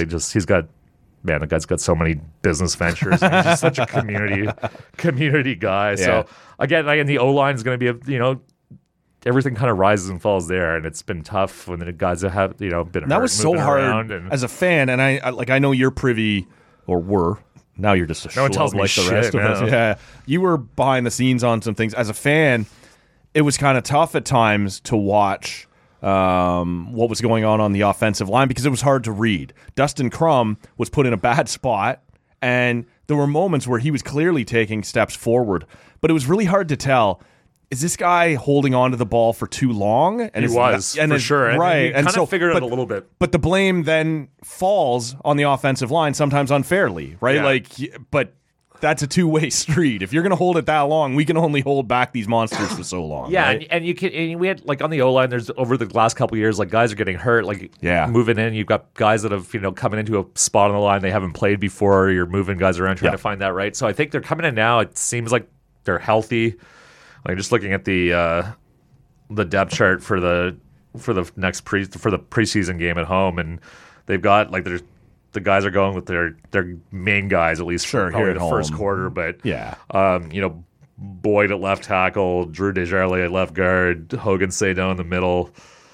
The guy's got so many business ventures. And he's just such a community guy. Yeah. So again, the O line is going to be everything kind of rises and falls there, and it's been tough when the guys have been hurt. That was so hard as a fan, and I know you're privy or were. Now you're just a no one tells me like shit, the rest of us. Yeah, you were behind the scenes on some things as a fan. It was kind of tough at times to watch what was going on the offensive line because it was hard to read. Dustin Crum was put in a bad spot, and there were moments where he was clearly taking steps forward, but it was really hard to tell. Is this guy holding on to the ball for too long? And he was, for sure. Right. And so figured it a little bit. But the blame then falls on the offensive line, sometimes unfairly, right? Yeah. But that's a two-way street. If you're going to hold it that long, we can only hold back these monsters for so long. Yeah, right? and we had on the O-line, there's over the last couple of years, guys are getting hurt, moving in. You've got guys that have, coming into a spot on the line they haven't played before. You're moving guys around trying to find that right. So I think they're coming in now. It seems like they're healthy. Just looking at the depth chart for the preseason game at home, and they've got the guys are going with their main guys at least for here at the home. First quarter, but Boyd at left tackle, Drew Desjardins at left guard, Hogan Saydon in the middle.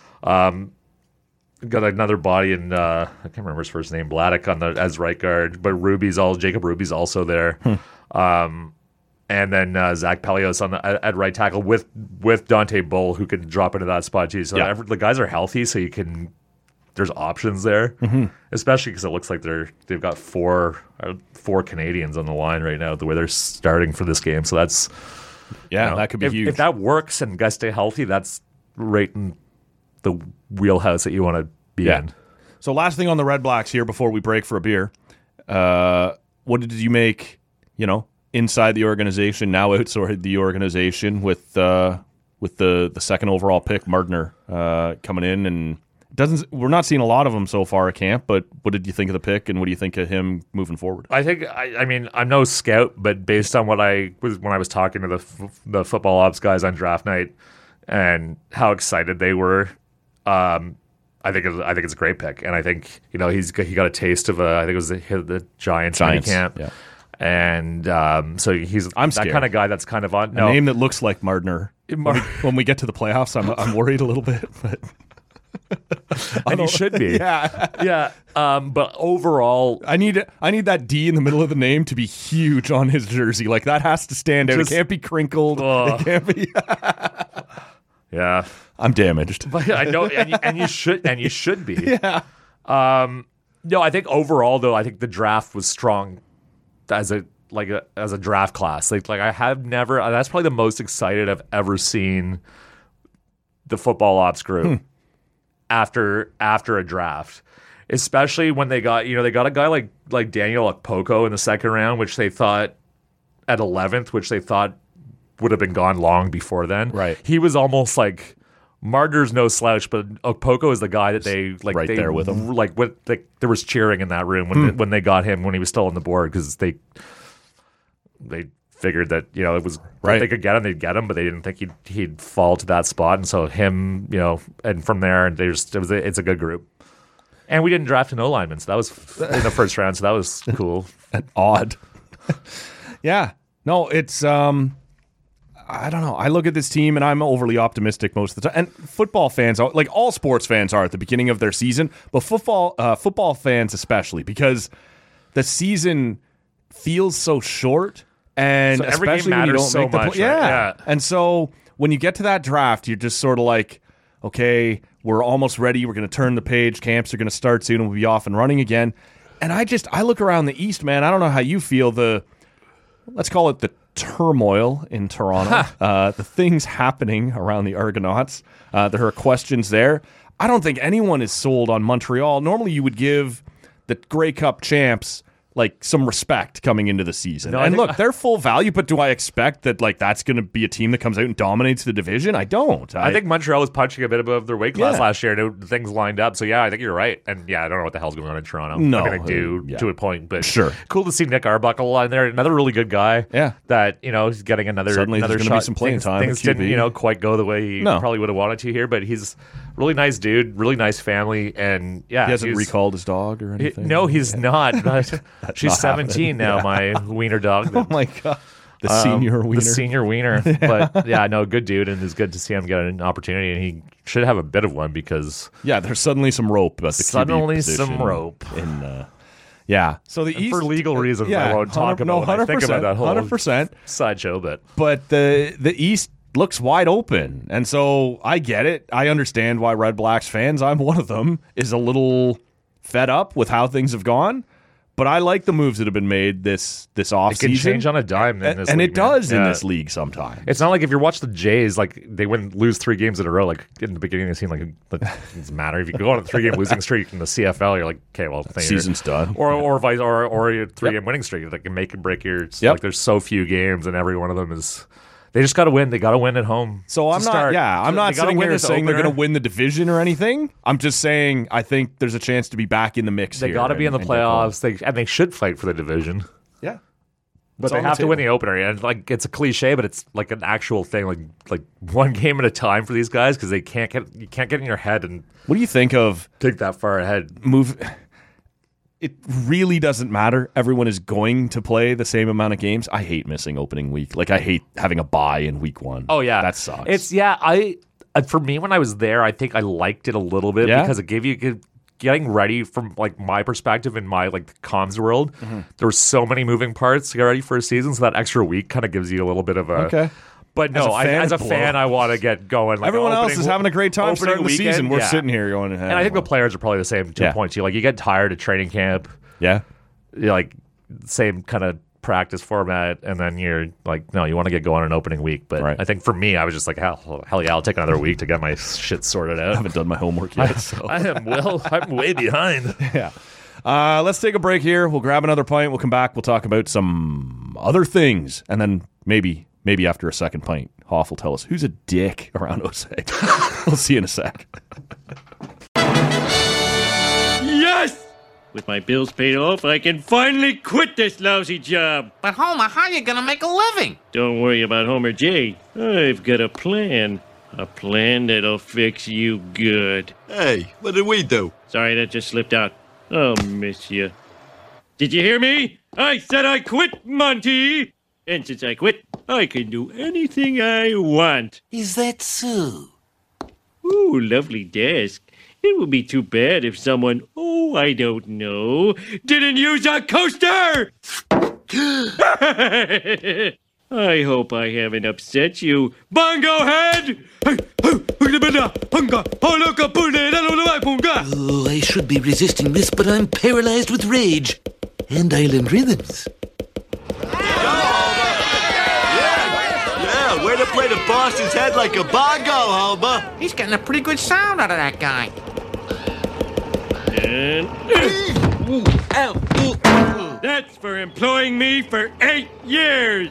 Got another body in I can't remember his first name, Bladdock as right guard, but Jacob Ruby's also there. And then Zach Pelios at right tackle with Dante Bull, who can drop into that spot too. So the guys are healthy, so there's options there, especially because it looks like they've got four Canadians on the line right now the way they're starting for this game. So that's that could be huge. If that works and guys stay healthy, that's right in the wheelhouse that you want to be in. So last thing on the Red Blacks here before we break for a beer. What did you make? Inside the organization, now outside the organization with the second overall pick, Mardner, coming in, and we're not seeing a lot of him so far at camp. But what did you think of the pick, and what do you think of him moving forward? I think I'm no scout, but based on when I was talking to the football ops guys on draft night and how excited they were, I I think it's a great pick, and I think he got a taste of I think it was the Giants camp, yeah. And so he's I'm that scared. kind of guy that's kind of on A name that looks like Mardner. When we get to the playoffs, I'm worried a little bit, but and he should be, yeah. But overall, I need that D in the middle of the name to be huge on his jersey. Like that has to stand out. Just- It can't be crinkled. It can't be. yeah. I'm damaged. But I know, and you should be. Yeah. No, I think overall though, I think the draft was strong as a draft class. Like I have never. That's probably the most excited I've ever seen the football ops group after a draft, especially when they got a guy like Daniel Okpoko in the second round, which they thought at 11th, which they thought would have been gone long before then. Right. He was almost like. Marner's no slouch, but Okpoko is the guy that they like. Right they, there with him. Like there was cheering in that room when they got him when he was still on the board because they figured that it was Right. if they could get him, they'd get him, but they didn't think he'd fall to that spot, and so him, and from there, it's a good group. And we didn't draft an O lineman, so that was in the first round, so that was cool. Odd. Yeah. No, it's I don't know. I look at this team and I'm overly optimistic most of the time. And football fans, like all sports fans, are at the beginning of their season, but football fans especially, because the season feels so short, and So every game especially when you matters don't so make the much, right? yeah. Yeah. And so when you get to that draft, you're just sort of like, okay, we're almost ready. We're going to turn the page. Camps are going to start soon, and we'll be off and running again. And I look around the East, man. I don't know how you feel. Let's call it the turmoil in Toronto, the things happening around the Argonauts. There are questions there. I don't think anyone is sold on Montreal. Normally, you would give the Grey Cup champs like some respect coming into the season. No, I and think- look, they're full value, but do I expect that that's going to be a team that comes out and dominates the division? I don't. I think Montreal was punching a bit above their weight class Yeah. last year, and things lined up. So yeah, I think you're right. And yeah, I don't know what the hell's going on in Toronto. No, I mean, I do yeah. to a point, but Sure. cool to see Nick Arbuckle on there. Another really good guy. Yeah. that he's getting another Suddenly there's another gonna be shot. some playing things, time at Things QB. didn't quite go the way he No. probably would have wanted to here, but he's a really nice dude, really nice family, and yeah, he hasn't he's- recalled his dog or anything. No, he's not. She's not 17 now. My wiener dog. Oh my god, the senior wiener. The senior wiener. But yeah, no, good dude, and it's good to see him get an opportunity, and he should have a bit of one because Yeah, there's suddenly some rope at the QB Suddenly position some rope. in yeah. So the East for legal reasons, yeah, I won't talk about when I think about that whole 100%. sideshow, But the East looks wide open, and so I get it. I understand why Red Blacks fans, I'm one of them, is a little fed up with how things have gone. But I like the moves that have been made this offseason. it can change on a dime in this and league, it does man. in Yeah. this league sometimes. It's not like if you watch the Jays, like they lose 3 games in a row, like in the beginning of the season, like it doesn't matter. If you go on a 3-game losing streak in the CFL, you're like, okay, well, Season's done. Or a 3-game winning streak that can make and break your. Yep. Like there's so few games, and every one of them is. They just got to win. They got to win at home. So I'm to not. start. Yeah, I'm They not gotta sitting win here this saying they're opener. going to win the division or anything. I'm just saying I think there's a chance to be back in the mix. They got to be in the and get going. playoffs. They should fight for the division. Yeah, But It's they on the have to win table. the opener, and like it's a cliche, but it's like an actual thing, like one game at a time for these guys because you can't get in your head and What do you think of think that far ahead. move? It really doesn't matter. Everyone is going to play the same amount of games. I hate missing opening week. Like I hate having a bye in week 1. Oh yeah, that sucks. It's for me when I was there, I think I liked it a little bit Yeah? because it gave you getting ready from like my perspective in my like the comms world. Mm-hmm. There were so many moving parts to get ready for a season, so that extra week kind of gives you a little bit of a okay. But no, As a fan, as a fan, I want to get going. Like Everyone else opening- is having a great time opening starting the weekend, season. We're yeah. sitting here going, And I think the players are probably the same to Yeah. a point too. Like you get tired of training camp, yeah. like same kind of practice format, and then you're like, no, you want to get going on opening week. But Right. I think for me, I was just like, hell yeah, I'll take another week to get my shit sorted I out. haven't done my homework yet. So. I'm way behind. Yeah. Let's take a break here. We'll grab another pint. We'll come back. We'll talk about some other things. And then maybe after a second pint, Hoff will tell us who's a dick around Osage. We'll see you in a sec. Yes! With my bills paid off, I can finally quit this lousy job. But Homer, how you gonna make a living? Don't worry about Homer J. I've got a plan. A plan that'll fix you good. Hey, what did we do? Sorry, that just slipped out. I'll miss you. Did you hear me? I said I quit, Monty! And since I quit, I can do anything I want. Is that so? Ooh, lovely desk. It would be too bad if someone, I don't know, didn't use a coaster! I hope I haven't upset you, Bongo Head! Oh, I should be resisting this, but I'm paralyzed with rage. And island rhythms. Yeah, way to play the boss's head like a bongo, Homer. He's getting a pretty good sound out of that guy. And that's for employing me for 8 years!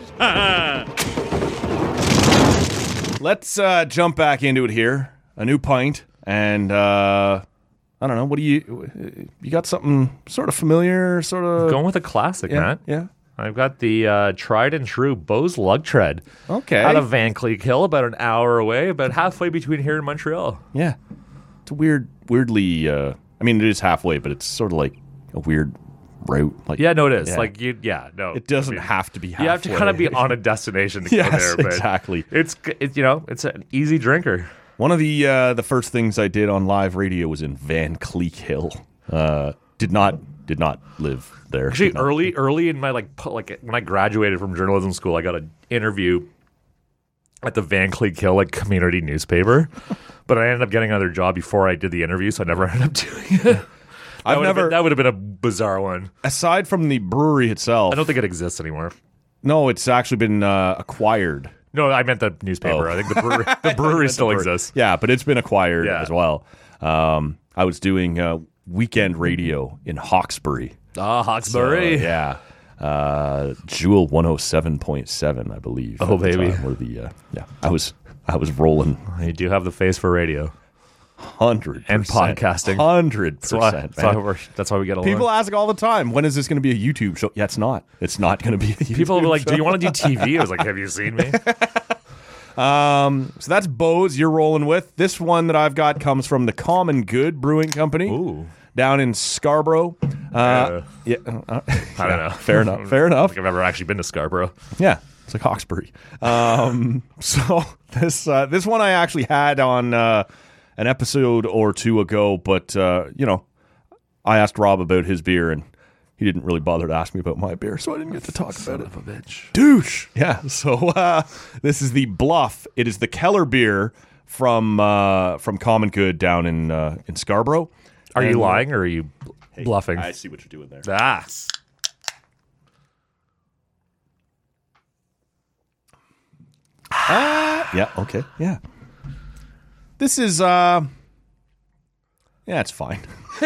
Let's jump back into it here. A new pint, and I don't know. What do you got? Something sort of familiar, sort of Going with a classic, Matt. Yeah. I've got the tried and true Bose Lug Tread. Okay. Out of Van Cleek Hill, about an hour away, about halfway between here and Montreal. Yeah. It's a weirdly. I mean, it is halfway, but it's sort of like a weird route. Like, Yeah, no, it is. Yeah. Like, it doesn't have to be halfway. You have to kind of be on a destination to go Yes, there. But exactly. It's an easy drinker. One of the first things I did on live radio was in Van Cleek Hill. Did not live there. Actually, Did not- early in my like when I graduated from journalism school, I got an interview at the Van Cleek Hill community newspaper, but I ended up getting another job before I did the interview, so I never ended up doing it. That would have been a bizarre one. Aside from the brewery itself, I don't think it exists anymore. no, it's actually been acquired. No, I meant the newspaper. Oh. I think the brewery still exists. Yeah, but it's been acquired Yeah. as well. I was doing weekend radio in Hawkesbury. Hawkesbury. Yeah. Jewel 107.7, I believe. Oh, at the baby. time, were the I was rolling You do have the face for radio 100% and podcasting. 100%. That's why we get along. People ask all the time, when is this going to be a YouTube show? Yeah, it's not. It's not going to be a YouTube People were like, show. "Do you want to do TV?" I was like, "Have you seen me?" So that's Bose you're rolling with. This one that I've got comes from the Common Good Brewing Company. Ooh. Down in Scarborough. I Yeah. don't know. Fair enough. I don't think I've ever actually been to Scarborough. Yeah, it's like Hawkesbury. So this one I actually had on an episode or two ago, but I asked Rob about his beer, and he didn't really bother to ask me about my beer, so I didn't get to talk about it. Son of a bitch. Douche. Yeah. So this is the Bluff. It is the Keller beer from Common Good down in Scarborough. Are you And- lying or are you bluffing? I see what you're doing there. Ah. Yeah, okay. Yeah. This is yeah, it's fine.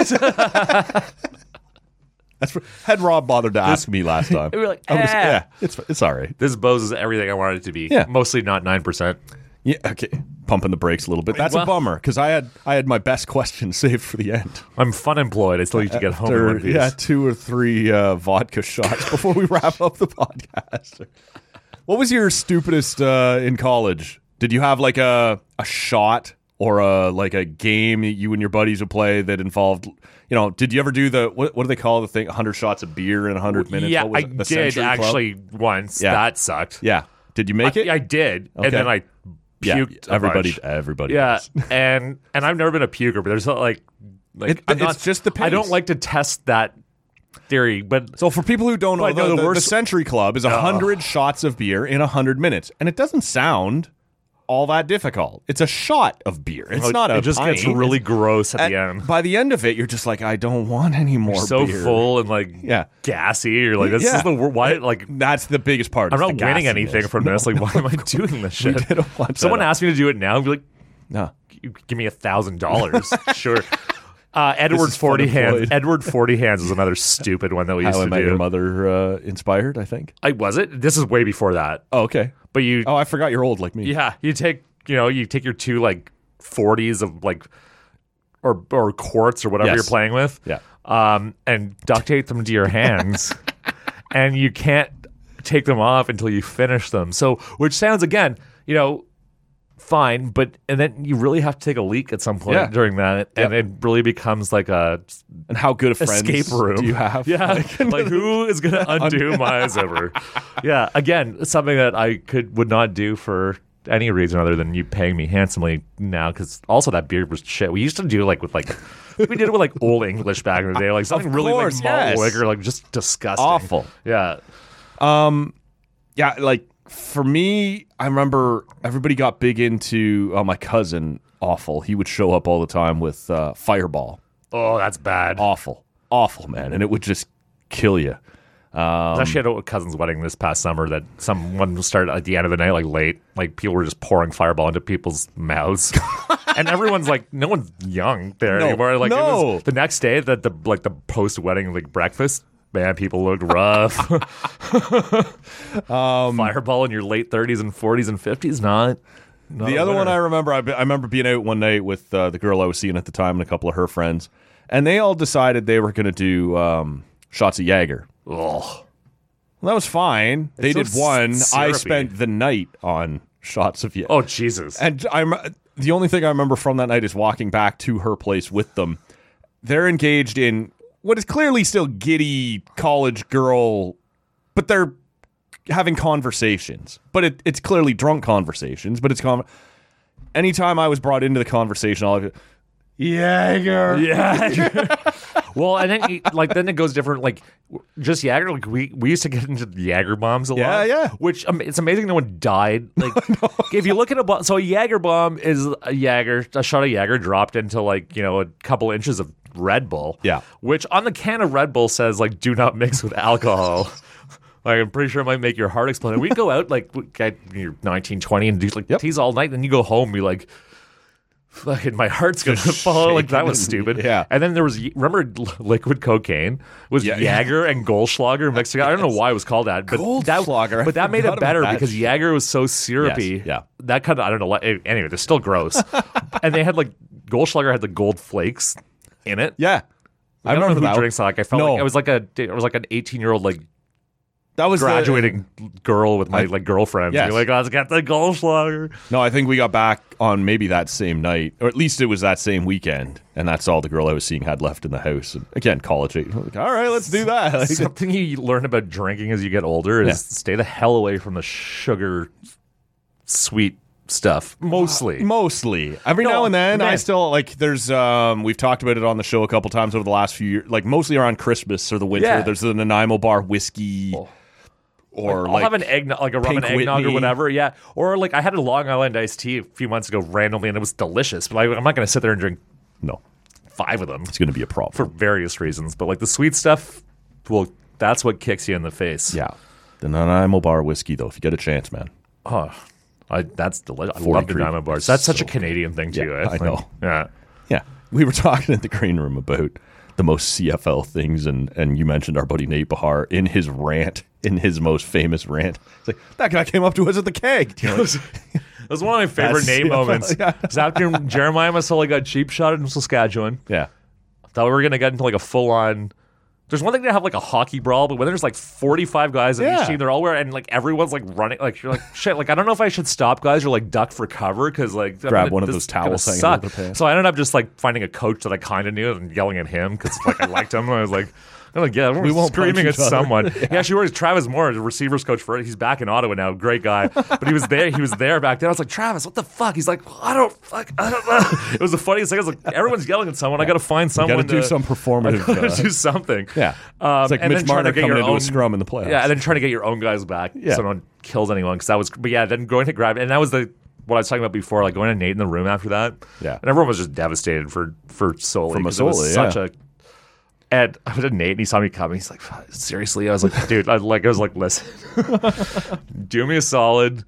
Had Rob bothered to ask me last time. We're like, yeah, it's all right. This Bose is everything I wanted it to be. Yeah. Mostly not 9%. Yeah, okay. Pumping the brakes a little bit. That's a Well- bummer because I had my best question saved for the end. I'm fun employed. I still need to get home in one of these. Yeah, 2 or 3 vodka shots before we wrap up the podcast. What was your stupidest in college? Did you have like a shot or a game you and your buddies would play that involved? Did you ever do the what do they call the thing? 100 shots of beer in 100 minutes. Yeah, What was I it? The did Century Club? actually once. Yeah. That sucked. Yeah. Did you make it? I did, Okay. and then I puked. Yeah, everybody. Yeah, does. and I've never been a puker, but there's not like It's just the I don't pace. like to test that theory, but So for people who don't know, But no, the the worst- Century Club is 100 shots of beer in 100 minutes, and it doesn't sound all that difficult. It's a shot of beer. It's not a It just gets pint. really gross at the And end. by the end of it, you're just like, I don't want any more So beer. full and like Yeah. gassy. You're like, this Yeah. is the why? Like, That's the biggest part. I'm is not the winning gassiness. anything from this. Like, why am I doing this shit? did a bunch of Someone that. asked me to do it now. I'd be like, No. "You give me $1,000, sure." Edward is 40 fun hands. employed. Edward 40 hands is another stupid one that we used How I to Met do. Your Mother inspired, I think. Was it? This is way before that. Oh, okay. But you, Oh, I forgot you're old like me. yeah, you take your two like 40s of like or quarts or whatever Yes. you're playing with. Yeah. And duct tape them to your hands, and you can't take them off until you finish them. So, which sounds again, fine, and then you really have to take a leak at some point during that, and it really becomes like a And how good a friends escape room do you have? Yeah, like who is going to undo my zipper? Yeah, again, something that I would not do for any reason other than you paying me handsomely now, because also that beard was shit. We used to do like we did it with like Old English back in the day, like something really like malt liquor, like just disgusting, Awful. Yeah. Yeah, like for me, I remember everybody got big into my cousin. Awful. He would show up all the time with Fireball. Oh, that's bad. Awful, man, and it would just kill you. I was actually at a cousin's wedding this past summer that someone started at the end of the night, like late, like people were just pouring Fireball into people's mouths, and everyone's like, no one's young there anymore. Like it was the next day that the post wedding like breakfast. Man, people looked rough. Fireball in your late 30s and 40s and 50s, not the other one I remember, I remember being out one night with the girl I was seeing at the time and a couple of her friends, and they all decided they were going to do shots of Jaeger. Ugh. Well, that was fine. They did one. Syrupy. I spent the night on shots of Jaeger. Oh, Jesus. And the only thing I remember from that night is walking back to her place with them. They're engaged in what is clearly still giddy college girl, but they're having conversations. But it's clearly drunk conversations, but it's anytime I was brought into the conversation, I'll go, Jaeger. Yeah. Well, and then then it goes different. Like just Jaeger. Like we used to get into Jaeger bombs a lot. Yeah. Which it's amazing no one died. Like if you look at so a Jaeger bomb is a shot of Jaeger dropped into a couple inches of Red Bull. Yeah. Which on the can of Red Bull says do not mix with alcohol. Like, I'm pretty sure it might make your heart explode. And we go out you're 19, 20 and do tease all night. And you go home, and be fucking my heart's gonna fall. Like that was stupid. Yeah. And then there was liquid cocaine it was Jaeger and Goldschlager mixed together. I don't know why it was called that, but Goldschlager. But that made it better because Jaeger was so syrupy. Yes, yeah. That kind of I don't know. Anyway, they're still gross. And they had Goldschlager had the gold flakes in it. Yeah. I don't know who that. drinks that. I felt like it was like an 18-year-old that was graduating girl with my girlfriend. Yes. You're let's get the Goldschlager. No, I think we got back on maybe that same night, or at least it was that same weekend, and that's all the girl I was seeing had left in the house. And again, college age. All right, let's do that. Something you learn about drinking as you get older is stay the hell away from the sugar, sweet stuff. Mostly. Every now and then, I still there's we've talked about it on the show a couple times over the last few years, mostly around Christmas or the winter. Yeah. There's the Nanaimo bar whiskey. Or I'll have an eggnog, a rum and eggnog or whatever, yeah. Or I had a Long Island iced tea a few months ago randomly, and it was delicious. But I'm not going to sit there and drink 5 of them. It's going to be a problem for various reasons. But the sweet stuff, well, that's what kicks you in the face. Yeah, the Nanaimo bar whiskey though, if you get a chance, man. Oh, that's delicious. I love the Nanaimo bars. That's such a Canadian thing too. Yeah, I know. Yeah. We were talking in the green room about the most CFL things, and you mentioned our buddy Nate Bahar in his most famous rant. It's like, that guy came up to us at the keg. It was one of my favorite Nate moments. Yeah. It was after Jeremiah Masoli got cheap shotted in Saskatchewan. Yeah. Thought we were going to get into a full-on... There's one thing to have a hockey brawl, but when there's 45 guys on each team, they're all wearing, and everyone's running, you're shit, I don't know if I should stop guys or duck for cover because grab one of those towels hanging out of the pants. So I ended up just finding a coach that I kind of knew and yelling at him because I liked him. And I was like, we won't screaming at someone. Yeah, she was Travis Moore, the receivers coach for it. He's back in Ottawa now, great guy. But he was there back then. I was like, Travis, what the fuck? He's like, I don't know. It was the funniest thing. I was like, everyone's yelling at someone. I got to find someone. Got to do some performative. Do something. Yeah, it's like Mitch Marner coming into a scrum in the playoffs. Yeah, and then trying to get your own guys back so no one kills anyone. Because that was, but yeah, then going to grab, and that was what I was talking about before, going to Nate in the room after that. Yeah, and everyone was just devastated for Masoli. For Masoli, such a. And I was at Nate, and he saw me coming. He's like, seriously? I was like, dude, I was like, listen, do me a solid.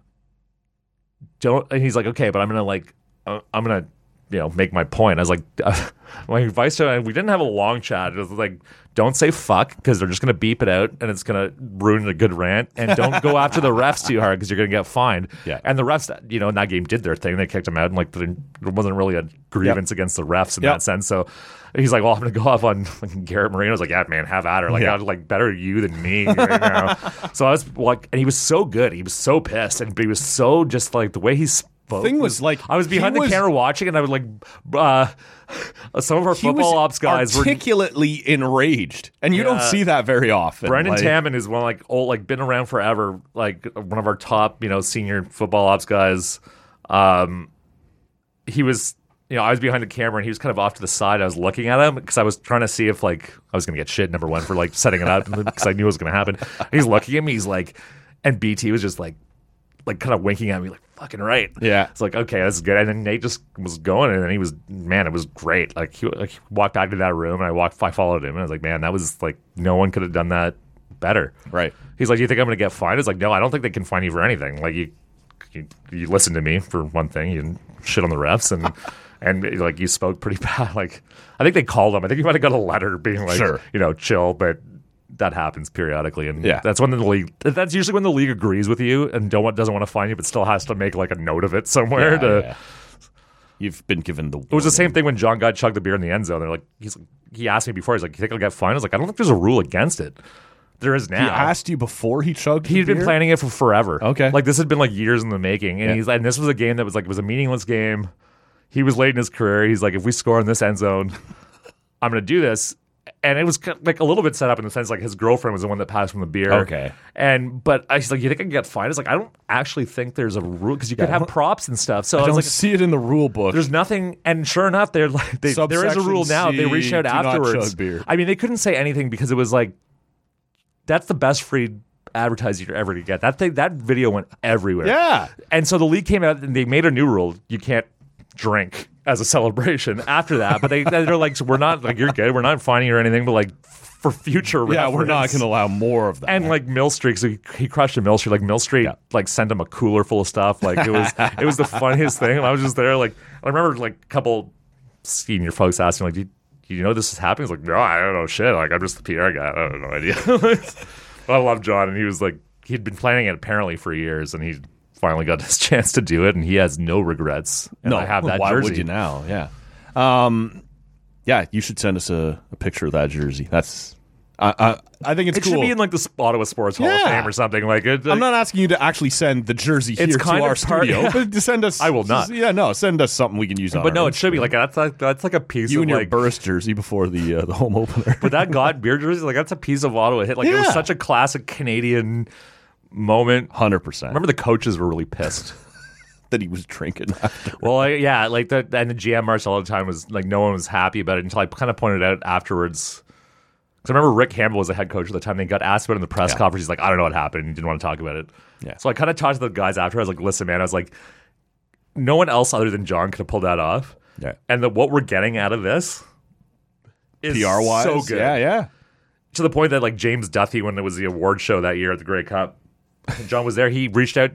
Don't. And he's like, okay, but I'm gonna make my point. I was like, my advice to him, we didn't have a long chat. It was like, don't say fuck because they're just gonna beep it out, and it's gonna ruin a good rant. And don't go after the refs too hard because you're gonna get fined. Yeah. And the refs, in that game did their thing. They kicked him out, and there wasn't really a grievance against the refs in that sense. So. He's like, well, I'm going to go off on Garrett Moreno. I was like, yeah, man, have at her. God, better you than me right now. So I was and he was so good. He was so pissed. But he was so just the way he boat. thing was like I was behind the camera watching, and I would like some of our football ops guys were articulately enraged, and you don't see that very often. Brendan like, Taman is one like old, like been around forever, like one of our top, senior football ops guys. He was, I was behind the camera and he was kind of off to the side. I was looking at him because I was trying to see if like I was going to get shit, number one, for like setting it up because I knew it was going to happen. And he's looking at me. He's like, and BT was just like kind of winking at me like, fucking right. Yeah. It's like, okay, this is good. And then Nate just was going, and then he was, man, it was great. Like he walked back to that room, and I followed him, and I was like, man, that was like, no one could have done that better. Right. He's like, you think I'm going to get fined? It's like, no, I don't think they can fine you for anything. Like you listen to me for one thing. You didn't shit on the refs, and like you spoke pretty bad. Like I think they called him. I think you might have got a letter being like, sure, chill, but that happens periodically, and yeah, that's when the league. That's usually when the league agrees with you and doesn't want to fine you, but still has to make like a note of it somewhere. Yeah. You've been given the. It was the same thing when John Guy chugged the beer in the end zone. They're like, he asked me before. He's like, "You think I'll get fined?" I was like, "I don't think there's a rule against it." There is now. He asked you before he chugged. He'd been planning it for forever. Okay, like this had been like years in the making, and and this was a game that was like, it was a meaningless game. He was late in his career. He's like, if we score in this end zone, I'm going to do this. And it was like a little bit set up in the sense like his girlfriend was the one that passed from the beer. Okay. But I was like, you think I can get fined? I was like, I don't actually think there's a rule because you could have props and stuff. So I was like, see it in the rule book. There's nothing. And sure enough, there is a rule now. They reached out afterwards. I mean, they couldn't say anything because it was like, that's the best free advertising you're ever to get. That video went everywhere. Yeah. And so the league came out and they made a new rule. You can't drink as a celebration after that, but they're like, so we're not like, you're good, we're not fining you or anything, but like for future reference, we're not going to allow more of that. And like Mill Street, so he crushed a Mill Street, like Mill Street like sent him a cooler full of stuff, like it was the funniest thing. And I was just there, like I remember like a couple senior folks asking like, do you know this is happening? He's like, no, I don't know shit, like I'm just the PR guy, I have no idea. But I love John, and he was like, he'd been planning it apparently for years, and he finally got his chance to do it, and he has no regrets. And I have that why jersey. Would you now? Yeah. Yeah, you should send us a picture of that jersey. That's I think it's it cool. It should be in like the Ottawa Sports Hall of Fame or something. Like I'm not asking you to actually send the jersey here to our studio, but to send us. I will not. Send us something we can use on. But no, it should be like that's like a piece. You of and your like, Burris jersey before the home opener. But that God beer jersey, like that's a piece of Ottawa hit. Like it was such a classic Canadian moment. 100%. Remember the coaches were really pissed that he was drinking after. Well, like that, and the GM Marcel all the time was like, no one was happy about it until I kind of pointed out afterwards. Because I remember Rick Campbell was the head coach at the time. They got asked about it in the press conference. He's like, I don't know what happened. He didn't want to talk about it. Yeah. So I kind of talked to the guys after. I was like, listen, man. I was like, no one else other than John could have pulled that off. Yeah. And what we're getting out of this is PR-wise, so good. Yeah. To the point that like James Duthie, when it was the award show that year at the Grey Cup, John was there. He reached out.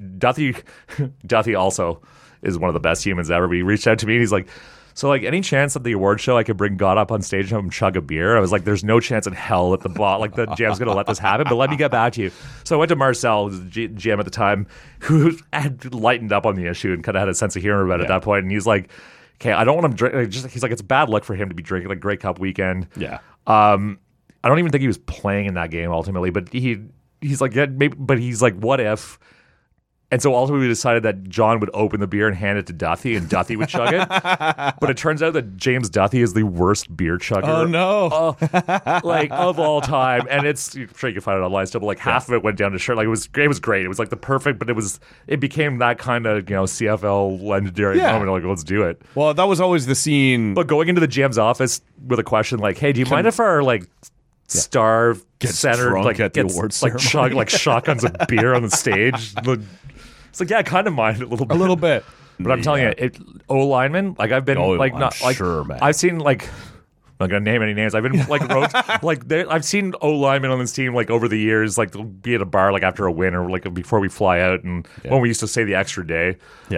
Duthie also is one of the best humans ever. But he reached out to me and he's like, so like any chance at the award show I could bring God up on stage and have him chug a beer? I was like, there's no chance in hell that the GM's going to let this happen, but let me get back to you. So I went to Marcel, who was the GM at the time, who had lightened up on the issue and kind of had a sense of humor about it at that point. And he's like, okay, I don't want him to drink. He's like, it's bad luck for him to be drinking like Grey Cup weekend. Yeah. I don't even think he was playing in that game ultimately, but he's like, yeah, maybe, but he's like, what if? And so ultimately we decided that John would open the beer and hand it to Duthie, and Duthie would chug it. But it turns out that James Duthie is the worst beer chugger. Oh no! Like of all time, and I'm sure you can find it online still. But like half of it went down to shirt. Like it was great. It was like the perfect, but it became that kind of CFL legendary moment. Like let's do it. Well, that was always the scene. But going into the GM's office with a question like, "Hey, do you mind if our like?" Star center like at the gets awards like shotguns of beer on the stage. It's like, yeah, I kind of mind it a little bit. But I'm telling you, O lineman, like I've been man. I've seen like I'm not gonna name any names. I've been like I've seen O linemen on this team like over the years, like they'll be at a bar like after a win or like before we fly out, and when we used to say the extra day,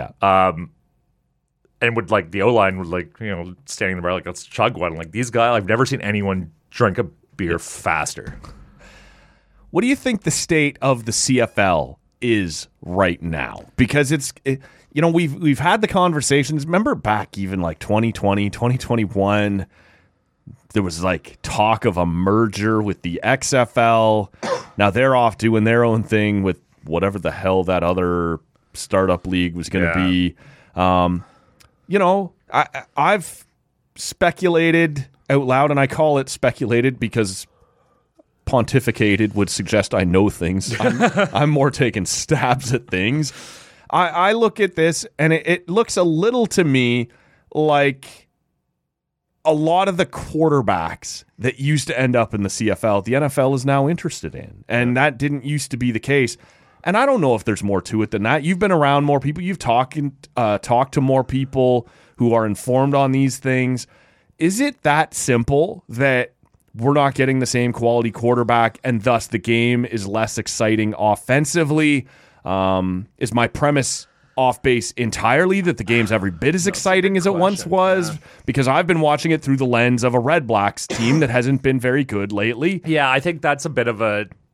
and would like the O line would like standing in the bar like let's chug one. Like these guys, I've never seen anyone drink a beer faster. What do you think the state of the CFL is right now? Because we've had the conversations. Remember back even like 2020, 2021, there was like talk of a merger with the XFL. Now they're off doing their own thing with whatever the hell that other startup league was going to be. I've speculated out loud, and I call it speculated because pontificated would suggest I know things. I'm more taking stabs at things. I look at this, and it looks a little to me like a lot of the quarterbacks that used to end up in the CFL, the NFL is now interested in. And that didn't used to be the case. And I don't know if there's more to it than that. You've been around more people. You've talked to more people who are informed on these things. Is it that simple that we're not getting the same quality quarterback and thus the game is less exciting offensively? Is my premise off base entirely that the game's every bit as exciting as it once was? Yeah. Because I've been watching it through the lens of a Red Blacks team that hasn't been very good lately. Yeah, I think that's a bit of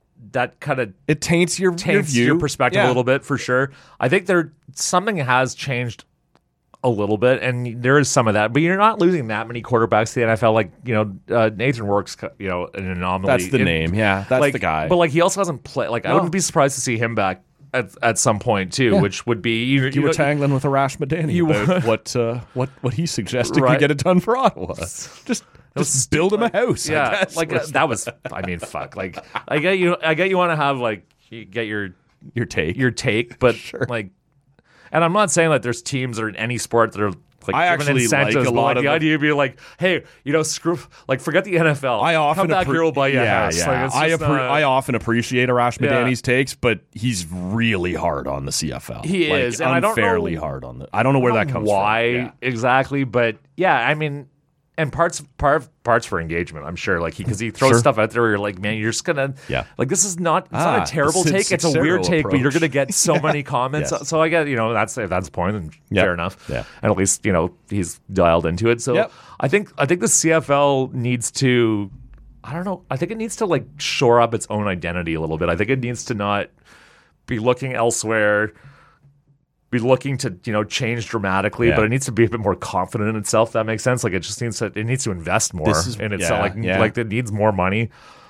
it taints your view, your perspective a little bit for sure. I think something has changed a little bit, and there is some of that, but you're not losing that many quarterbacks to the NFL. Like, Nathan Rourke's, an anomaly. That's the name. Yeah, that's the guy. But he also hasn't played. I wouldn't be surprised to see him back at some point too, which would be you were tangling with Arash Madani about what he suggested could get it done for Ottawa. Just build him a house. Yeah, that was. I mean, fuck. I get you want to have you get your take, but sure. And I'm not saying that there's teams or in any sport that are I actually like a lot of the idea of being like, hey, screw, forget the NFL. I often come back here, we'll buy you a house. Yeah. I often appreciate Arash Madani's takes, but he's really hard on the CFL. He is, and unfairly hard on I don't know where that comes from. Why exactly? But yeah, I mean, and parts for engagement, I'm sure. Because he throws stuff out there where you're like, man, you're just gonna this is not not a terrible take. It's a weird take, but you're gonna get so many comments. Yes. So I get that's the point, and fair enough. Yeah. And at least he's dialed into it. So I think the CFL needs to, I don't know, I think it needs to shore up its own identity a little bit. I think it needs to not be looking elsewhere, be looking to change dramatically, but it needs to be a bit more confident in itself. If that makes sense. It just needs to invest more in itself. It needs more money.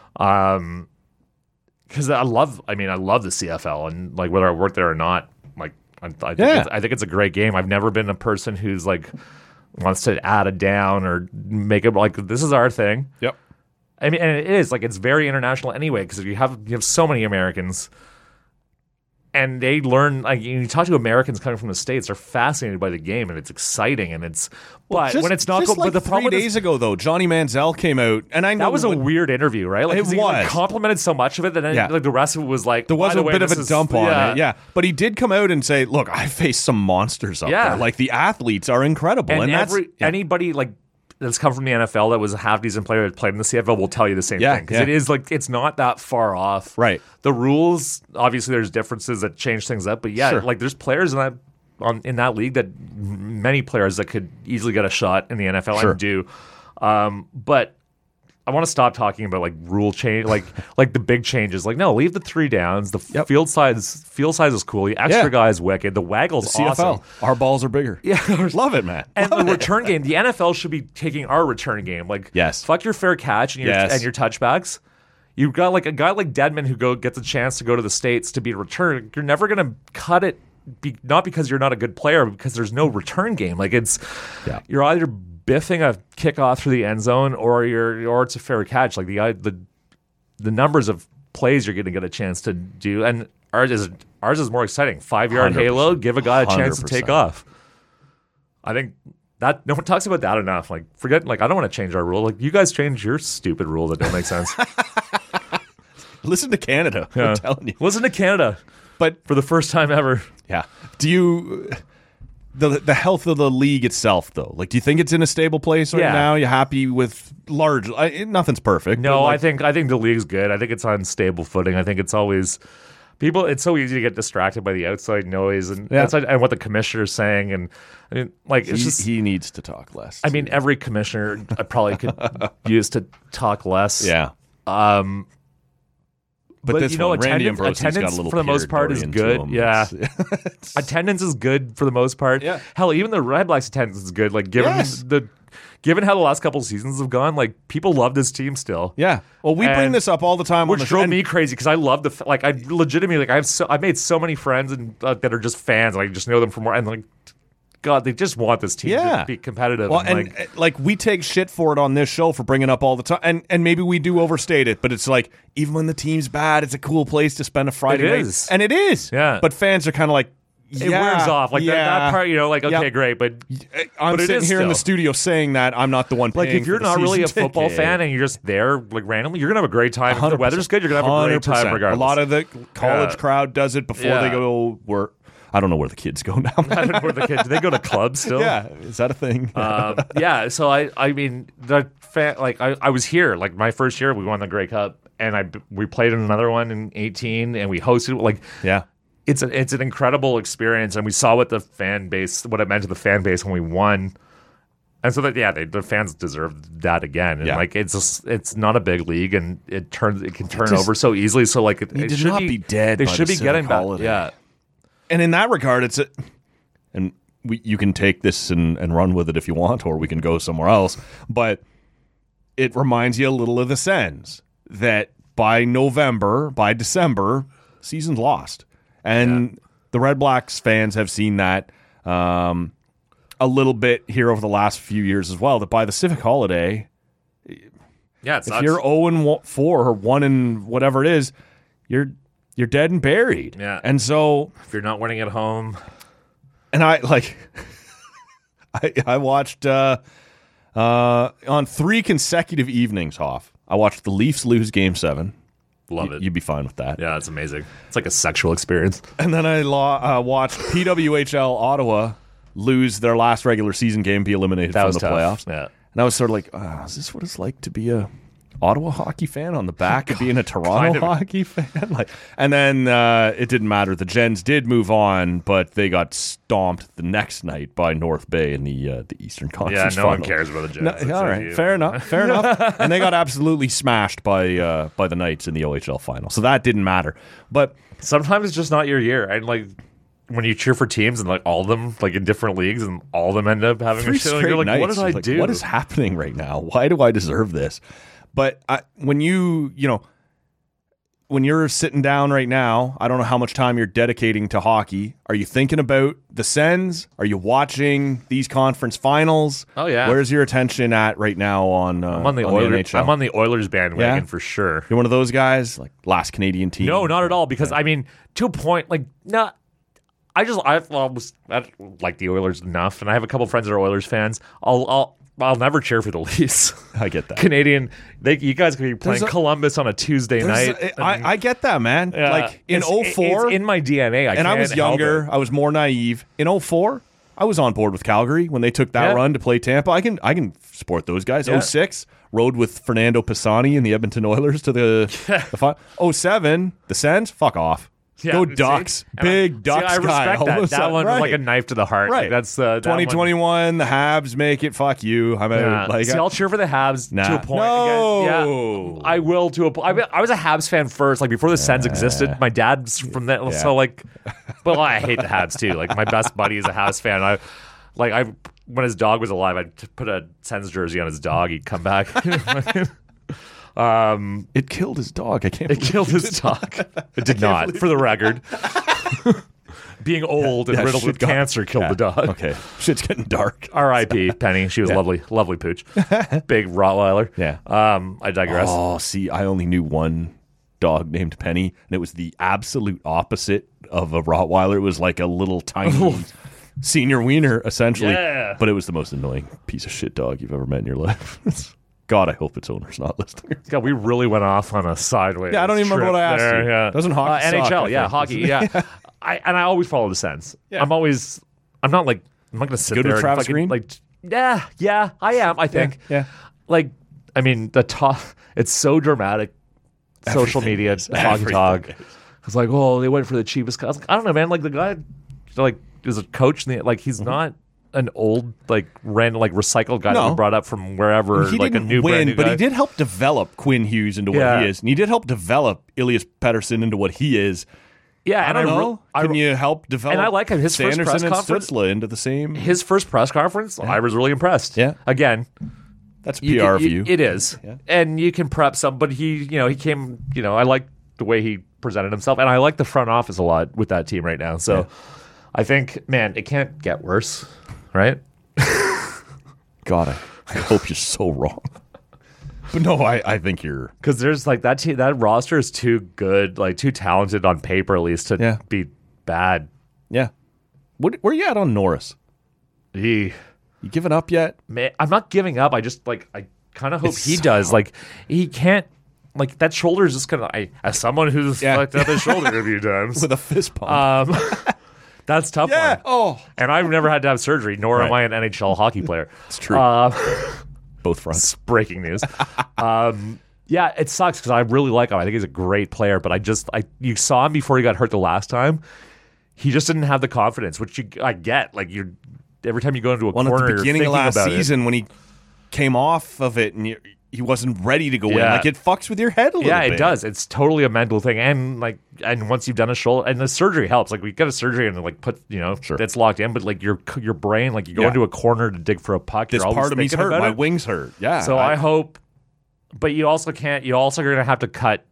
Because I love the CFL, and whether I work there or not, I think it's a great game. I've never been a person who's wants to add it down or make it this is our thing. Yep. I mean, and it is it's very international anyway, because you have so many Americans. And they learn, you talk to Americans coming from the States, they're fascinated by the game, and it's exciting, and it's. But when it's not, but the problem 3 days ago though, Johnny Manziel came out, and I know that was a weird interview, right? It was. He complimented so much of it that then, the rest of it was there was a bit of a dump on it, yeah. But he did come out and say, "Look, I faced some monsters up there. The athletes are incredible, and that's anybody that's come from the NFL that was a half-decent player that played in the CFL will tell you the same thing. Because it is it's not that far off. Right. The rules, obviously there's differences that change things up, but there's players in that league that many players that could easily get a shot in the NFL and do. But I want to stop talking about rule change, the big changes. No, leave the 3 downs. The field size is cool. The extra guy is wicked. The waggle's awesome. Our balls are bigger. Yeah, love it, man. And the return game, the NFL should be taking our return game. Fuck your fair catch and your touchbacks. You've got a guy like Dedman who gets a chance to go to the States to be returned. You're never gonna cut it, not because you're not a good player, but because there's no return game. You're either biffing a kickoff through the end zone, or it's a fair catch. The numbers of plays you're going to get a chance to do, and ours is more exciting. 5-yard halo, give a guy a chance to take off. I think that no one talks about that enough. Forget. I don't want to change our rule. You guys change your stupid rule that don't make sense. Listen to Canada. I'm telling you. Listen to Canada. But for the first time ever. Yeah. Do you? The health of the league itself, though, do you think it's in a stable place right now? You happy with large? Nothing's perfect. No, I think the league's good. I think it's on stable footing. I think it's always people. It's so easy to get distracted by the outside noise and what the commissioner's saying. And I mean, it's just he needs to talk less. I mean, every commissioner I probably could use to talk less. Yeah. But this attendance for the most part is good. Yeah, attendance is good for the most part. Yeah. Hell, even the Red Blacks attendance is good. Given how the last couple of seasons have gone, people love this team still. Yeah. Well, we bring this up all the time, which drove me crazy because I love I legitimately I've made so many friends and that are just fans. I just know them from more and God, they just want this team to be competitive. Well, and like we take shit for it on this show for bringing up all the time, and maybe we do overstate it, but it's like even when the team's bad, it's a cool place to spend a Friday night. Is. And it is. Yeah. But fans are kind of like, it wears off. Like that part, like, okay, great, but I'm but sitting here in the still. studio saying that I'm not the one paying. Like if you're for the not really a season football ticket. fan and you're just there like randomly, you're gonna have a great time. If the weather's good, you're gonna have a great time 100%. regardless. A lot of the college crowd does it before they go work. I don't know where the kids go now. I don't know where the kids. Do they go to clubs still? Yeah, is that a thing? Yeah. So I mean, the fan, like I was here. Like my first year, we won the Grey Cup, and we played in another one in 18, and we hosted. Like, yeah. It's an incredible experience, and we saw what it meant to the fan base when we won, and so that the fans deserve that again. And like it's not a big league, and it can turn over so easily. So like it did should not be dead. They by should the be getting civic back. holiday. Yeah, and in that regard, you can take this and run with it if you want, or we can go somewhere else. But it reminds you a little of the Sens that by December, season's lost. And the Red Blacks fans have seen that a little bit here over the last few years as well, that by the Civic Holiday, if you're 0-4 or 1 and whatever it is, you're dead and buried. Yeah. And so if you're not winning at home. And I watched on 3 consecutive evenings, Hoff. I watched the Leafs lose Game 7. Love it. You'd be fine with that. Yeah, it's amazing. It's like a sexual experience. And then I watched PWHL Ottawa lose their last regular season game, be eliminated from the playoffs. Yeah. And I was sort of like, is this what it's like to be a Ottawa hockey fan on the back of being a Toronto hockey fan? And then it didn't matter. The Gens did move on, but they got stomped the next night by North Bay in the Eastern Conference. Yeah, no one Final. cares about the Gens. All right, fair enough. And they got absolutely smashed by the Knights in the OHL final. So that didn't matter. But sometimes it's just not your year. And like when you cheer for teams and like all of them like in different leagues and all of them end up having 3 a show, straight you're like, nights, what did I do? What is happening right now? Why do I deserve this? But when when you're sitting down right now, I don't know how much time you're dedicating to hockey. Are you thinking about the Sens? Are you watching these conference finals? Oh yeah. Where's your attention at right now on? I'm on the Oilers. NHL. I'm on the Oilers bandwagon for sure. You're one of those guys, like last Canadian team. No, not at all. Because I mean, to a point, like not. I like the Oilers enough, and I have a couple friends that are Oilers fans. I'll never cheer for the Leafs. I get that. Canadian, you guys could be playing Columbus on a Tuesday night. I get that, man. Like in 04, it's in my DNA. I was younger. I was more naive. In 04, I was on board with Calgary when they took that run to play Tampa. I can support those guys. 06, rode with Fernando Pisani and the Edmonton Oilers to the final. 07, the Sens, fuck off. Yeah, go Ducks. Big Ducks I respect guy. that. That one was like a knife to the heart. Right. Like, that's 2021, the Habs make it. Fuck you. I'm out. I'll cheer for the Habs to a point. No. I will to a point. I was a Habs fan first, like before the Sens existed. My dad's from that, so like, but I hate the Habs too. Like my best buddy is a Habs fan. When his dog was alive, I'd put a Sens jersey on his dog. He'd come back. It killed his dog. It killed his dog. It did not, for the record. Being old and riddled with cancer killed the dog. Okay. Shit's getting dark. R.I.P. Penny. She was lovely. Lovely pooch. Big Rottweiler. Yeah. I digress. Oh, see, I only knew one dog named Penny, and it was the absolute opposite of a Rottweiler. It was like a little tiny senior wiener, essentially. Yeah. But it was the most annoying piece of shit dog you've ever met in your life. God, I hope its owner's not listening. God, we really went off on a sideways. Yeah, I don't even remember what I asked you. Yeah. Doesn't hockey suck, NHL, hockey, yeah. I always follow the Sens. Yeah. I'm not going to sit Good there with and Travis fucking, Green? yeah, I am, I think. Yeah. Like, I mean, it's so dramatic. Social media, hockey talk. It's like, oh, they went for the cheapest guy. I was like, I don't know, man. Like, the guy, like, is a coach. He's not an old, recycled guy that we brought up from wherever. He like didn't a new win, brand new but guy. he did help develop Quinn Hughes into what he is. And he did help develop Elias Pettersson into what he is. Yeah, I don't know. Can you help develop and I like him. His first Sanderson press and conference Stützle into the same? His first press conference, I was really impressed. Yeah. Again, that's PR view. It is. Yeah. And you can prep some, but he came, I like the way he presented himself, and I like the front office a lot with that team right now. So I think, man, it can't get worse. right? God, I hope you're so wrong. But no, I think you're. Because there's like that roster is too good, like too talented on paper at least to be bad. Yeah. Where you at on Norris? You giving up yet? Man, I'm not giving up. I just I kind of hope he does. Like he can't. Like that shoulder is just gonna. As someone who's fucked up his shoulder a few times with a fist pump. That's tough. Yeah. One. Oh. And I've never had to have surgery, nor am I an NHL hockey player. It's true. Both fronts. Breaking news. Yeah, it sucks because I really like him. I think he's a great player, but you saw him before he got hurt the last time. He just didn't have the confidence, which I get. Like every time you go into a corner, at the beginning of last season when he came off of it and he wasn't ready to go in. Like it fucks with your head a little bit. Yeah, it does. It's totally a mental thing, and once you've done a shoulder, and the surgery helps. Like we got a surgery and it's locked in, but like your brain, like you go into a corner to dig for a puck. This part of me's hurt. My wings hurt. Yeah. So I hope, but you also can't. You also are going to have to cut.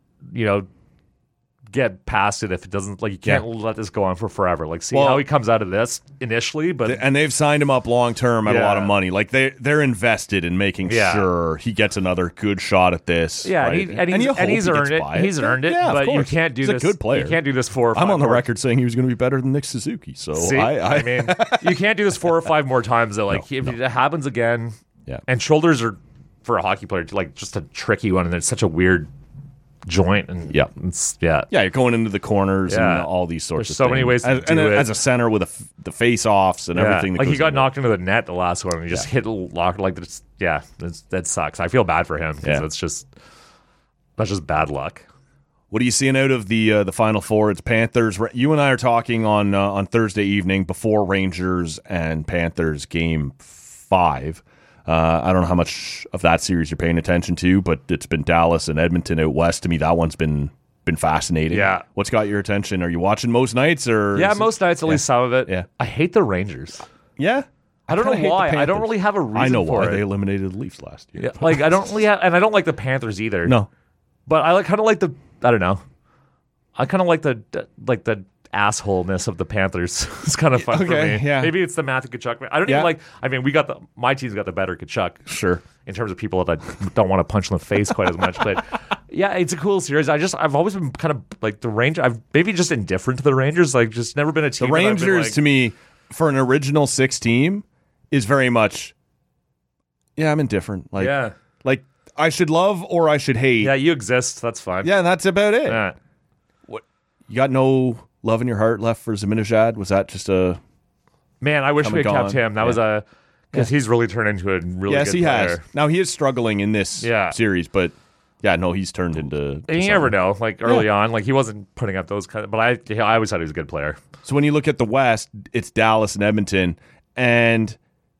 Get past it if it doesn't. Like you can't let this go on for forever. Like see how he comes out of this initially, but and they've signed him up long term at a lot of money. Like they're invested in making sure he gets another good shot at this. Yeah, right? and he's earned it. He's earned it. Yeah, but you can't do this. He's a good player. You can't do this 4 or 5. I'm on the more. record saying he was going to be better than Nick Suzuki. So see, I mean, you can't do this 4 or 5 more times. Though, like if it happens again, and shoulders are for a hockey player like just a tricky one, and it's such a weird joint and you're going into the corners and all these sorts There's of so things. many ways to do it. As a center with the face-offs and everything that like goes he got into knocked into the net the last one and he just hit a lock like this. That sucks. I feel bad for him because that's just bad luck. What are you seeing out of the Final Four? It's Panthers. You and I are talking on Thursday evening before Rangers and Panthers game 5. I don't know how much of that series you're paying attention to, but it's been Dallas and Edmonton out west. To me, that one's been fascinating. Yeah. What's got your attention? Are you watching most nights? Or most nights, at least some of it. Yeah. I hate the Rangers. Yeah. I don't know why. I don't really have a reason for it. I know why. They eliminated the Leafs last year. Yeah, like I don't really have, and I don't like the Panthers either. No. But I kind of like the, I don't know. I kind of like the assholeness of the Panthers. It's kind of fun for me. Yeah. Maybe it's the Matthew Tkachuk. I don't even like. I mean, my team's got the better Tkachuk. Sure. In terms of people that I don't want to punch in the face quite as much, but yeah, it's a cool series. I've always been kind of like the Rangers. I've maybe just indifferent to the Rangers. Like just never been a team. The Rangers to me, for an original 6 team, is very much. Yeah, I'm indifferent. Like like I should love or I should hate. Yeah, you exist. That's fine. Yeah, that's about it. Yeah. What you got? No love in your heart left for Zibanejad? Was that just a man? I wish we had kept him. That was a because he's really turned into a really good player. Has. Now he is struggling in this series, but he's turned into. And you never know. Like early on, like he wasn't putting up those kind of. But I always thought he was a good player. So when you look at the West, it's Dallas and Edmonton, and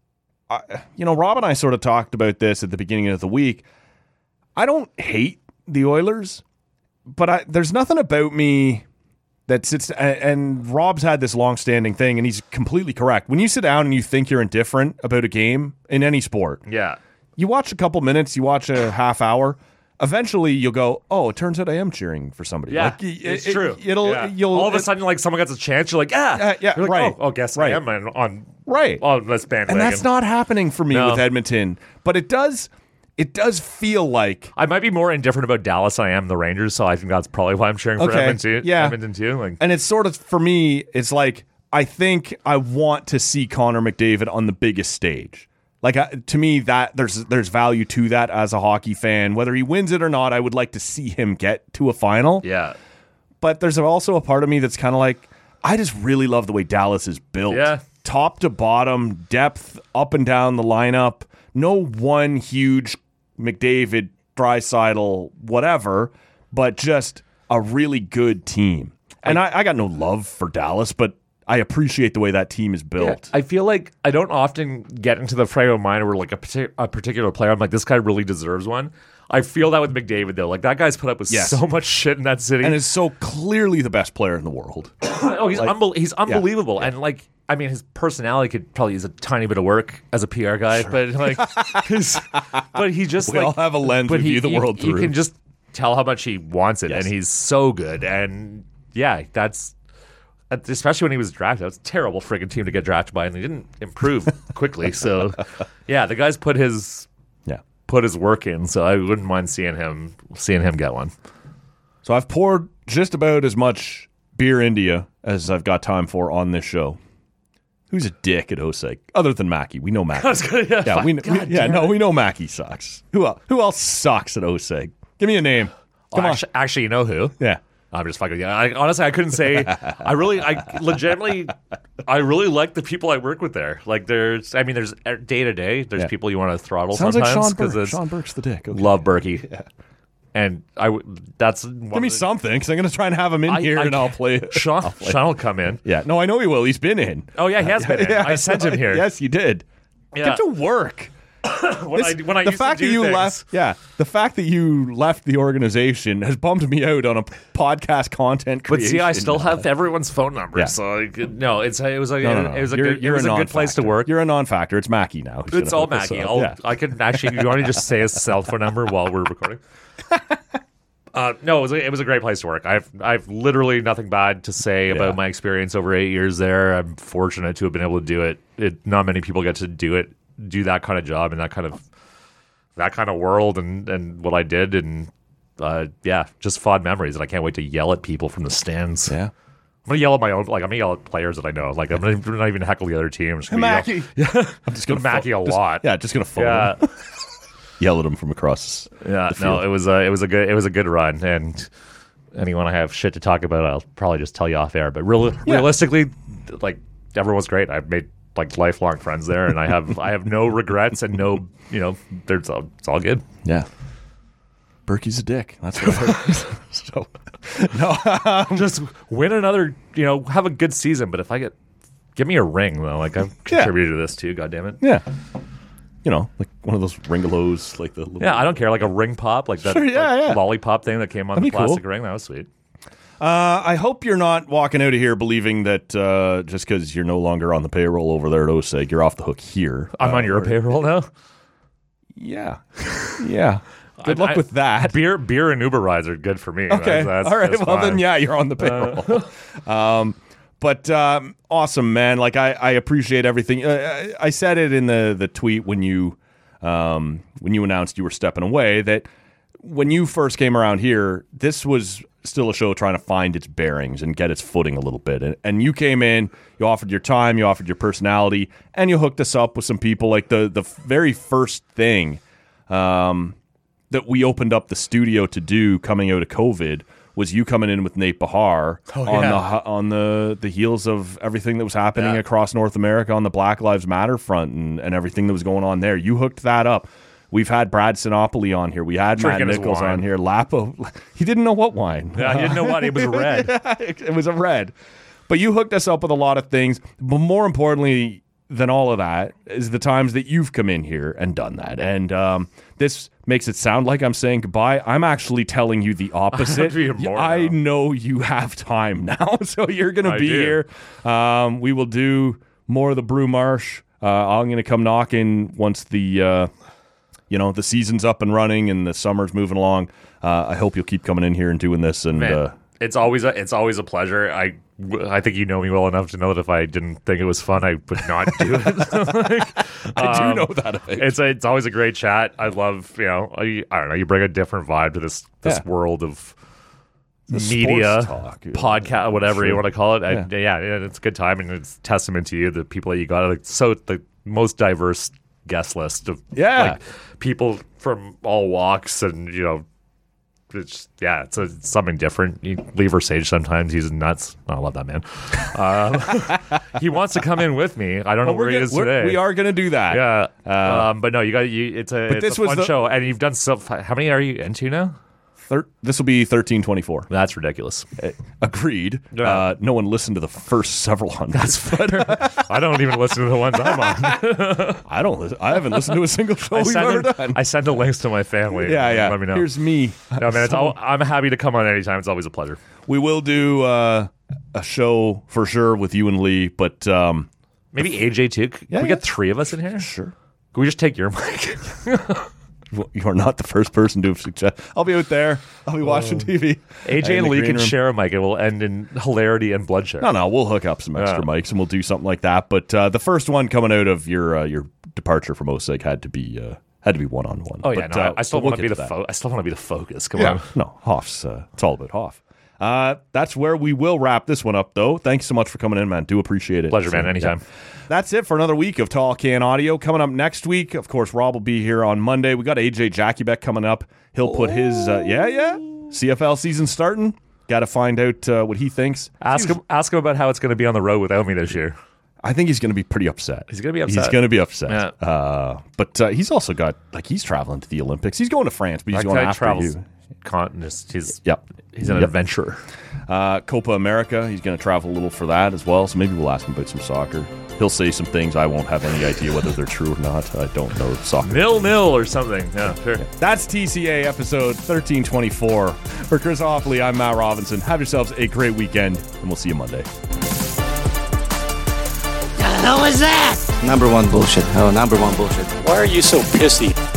Rob and I sort of talked about this at the beginning of the week. I don't hate the Oilers, but there's nothing about me that sits, and Rob's had this long-standing thing, and he's completely correct. When you sit down and you think you're indifferent about a game in any sport, you watch a couple minutes, you watch a half hour, eventually you'll go, oh, it turns out I am cheering for somebody. Yeah, like, it's true. You'll all of a sudden, like someone gets a chance, you're like, you're like, right. Oh, guess I am on this bandwagon. And that's not happening for me with Edmonton, but it does feel like I might be more indifferent about Dallas than I am the Rangers, so I think that's probably why I'm cheering for Edmonton too. Like, and it's sort of for me, it's like I think I want to see Connor McDavid on the biggest stage. Like to me, that there's value to that as a hockey fan. Whether he wins it or not, I would like to see him get to a final. Yeah, but there's also a part of me that's kind of like I just really love the way Dallas is built. Yeah, top to bottom, depth up and down the lineup. No one huge McDavid, Draisaitl, whatever, but just a really good team. And I got no love for Dallas, but I appreciate the way that team is built. I feel like I don't often get into the frame of mind where like a particular player, I'm like, this guy really deserves one. I feel that with McDavid, though. Like, that guy's put up with so much shit in that city. And is so clearly the best player in the world. He's unbelievable. Yeah. And, like, I mean, his personality could probably use a tiny bit of work as a PR guy, but, like, but he just, we all have a lens to view the world through. You can just tell how much he wants it, and he's so good. And, yeah, especially when he was drafted. That was a terrible friggin' team to get drafted by, and they didn't improve quickly. So, yeah, the guy's put his work in. So I wouldn't mind seeing him get one. So I've poured just about as much beer India as I've got time for on this show. Who's a dick at OSEG other than Mackie? We know Mackie. We know Mackie sucks. Who else sucks at OSEG? Give me a name. Come on. Actually, you know who? Yeah. I'm just fucking. Yeah, honestly, I couldn't say. I really like the people I work with there. Like, there's day to day. There's people you want to throttle. Sounds sometimes like Sean Burke. Sean Burke's the dick. Okay. Love Berkey. Yeah. And that's give me something because I'm going to try and have him in here and I'll play it. Sean will come in. Yeah, no, I know he will. He's been in. Oh yeah, he has been in. Yeah, I sent him here. Yes, you did. Yeah. Get to work. The fact that you left the organization has bummed me out on a podcast content creation. But see, I still have everyone's phone number. Yeah. So it was a good place to work. You're a non-factor. It's Mackie now. It's all Mackie. I can actually. You want to just say his cell phone number while we're recording? No, it was a great place to work. I've literally nothing bad to say about my experience over 8 years there. I'm fortunate to have been able to do it. Not many people get to do that kind of job in that kind of world and what I did, and just fond memories, and I can't wait to yell at people from the stands. Yeah. I'm gonna yell at my own, I'm gonna yell at players that I know. Like I'm not even heckle the other team. I'm just gonna Mackie. I'm just gonna Mackie a lot. Just gonna phone him. Yell at him from across. The field. No, it was a good run, and anyone I have shit to talk about, I'll probably just tell you off air. But realistically, like everyone was great. I've made like lifelong friends there, and I have no regrets and no, it's all good. Yeah. Berkey's a dick. That's what I heard. So, just win another, have a good season. But if I give me a ring though, like I've contributed to this too. God damn it. Yeah. Like one of those ringalos, like the little... Yeah, I don't care, like a ring pop, like that lollipop thing that came on the plastic ring. That was sweet. I hope you're not walking out of here believing that just because you're no longer on the payroll over there at OSEG, you're off the hook here. I'm on your payroll now? Yeah. Yeah. Good luck with that. Beer and Uber rides are good for me. Okay. All right. Well, then, you're on the payroll. But awesome, man. Like I appreciate everything. I said it in the tweet when you announced you were stepping away that when you first came around here, this was still a show trying to find its bearings and get its footing a little bit. And you came in, you offered your time, you offered your personality, and you hooked us up with some people. Like the very first thing that we opened up the studio to do coming out of COVID was you coming in with Nate Bahar on the heels of everything that was happening across North America on the Black Lives Matter front and everything that was going on there. You hooked that up. We've had Brad Sinopoli on here. We had Matt Nichols on here. Lapo, he didn't know what wine. Yeah, he didn't know what. It was red. It was a red. But you hooked us up with a lot of things. But more importantly than all of that is the times that you've come in here and done that. And this makes it sound like I'm saying goodbye. I'm actually telling you the opposite. I know you have time now, so you're going to be here. We will do more of the Brew Marsh. I'm going to come knocking once the season's up and running and the summer's moving along. I hope you'll keep coming in here and doing this. And man, it's always a pleasure. I think you know me well enough to know that if I didn't think it was fun, I would not do it. I do know that. It's always a great chat. I love, I don't know, you bring a different vibe to this world of media, talk, podcast, whatever you want to call it. It's a good time, and it's a testament to you, the people that you got. The most diverse guest list of people from all walks, and it's something different. Lever Sage sometimes he's nuts. I love that man. He wants to come in with me. I don't know where he is today. We are going to do that. Yeah, but no, it's a fun show, and you've done so. How many are you into now? This will be 1324. That's ridiculous. Agreed. No one listened to the first several hundred. That's better. I don't even listen to the ones I'm on. I haven't listened to a single show we've ever done. I send the links to my family. Yeah. Let me know. Here's me. No, man, I'm happy to come on anytime. It's always a pleasure. We will do a show for sure with you and Lee, but maybe AJ too. Can we get three of us in here? Sure. Can we just take your mic? You are not the first person to suggest. I'll be out there. I'll be watching TV. AJ and Lee can share a mic. It will end in hilarity and bloodshed. No, we'll hook up some extra mics and we'll do something like that. But the first one coming out of your departure from OSEG had to be one-on-one. Oh yeah, but, I still we'll want to be I still want to be the focus. Come on. No, Hoff's. It's all about Hoff. That's where we will wrap this one up, though. Thanks so much for coming in, man. Do appreciate it. Pleasure, man. Anytime. Yeah. That's it for another week of Tall Can Audio. Coming up next week, of course, Rob will be here on Monday. We got AJ Jackiebeck coming up. He'll put his CFL season starting. Got to find out what he thinks. Ask him about how it's going to be on the road without me this year. I think he's going to be pretty upset. He's going to be upset. He's going to be upset. Yeah. But he's also got, he's traveling to the Olympics. He's going to France, but he's going after you. Continents. He's an adventurer. Copa America, he's going to travel a little for that as well, so maybe we'll ask him about some soccer. He'll say some things I won't have any idea whether they're true or not. I don't know soccer. 0-0 or something. Yeah, sure. That's TCA episode 1324. For Chris Hoffley, I'm Matt Robinson. Have yourselves a great weekend, and we'll see you Monday. The hell was that? Number one bullshit. Oh, number one bullshit. Why are you so pissy?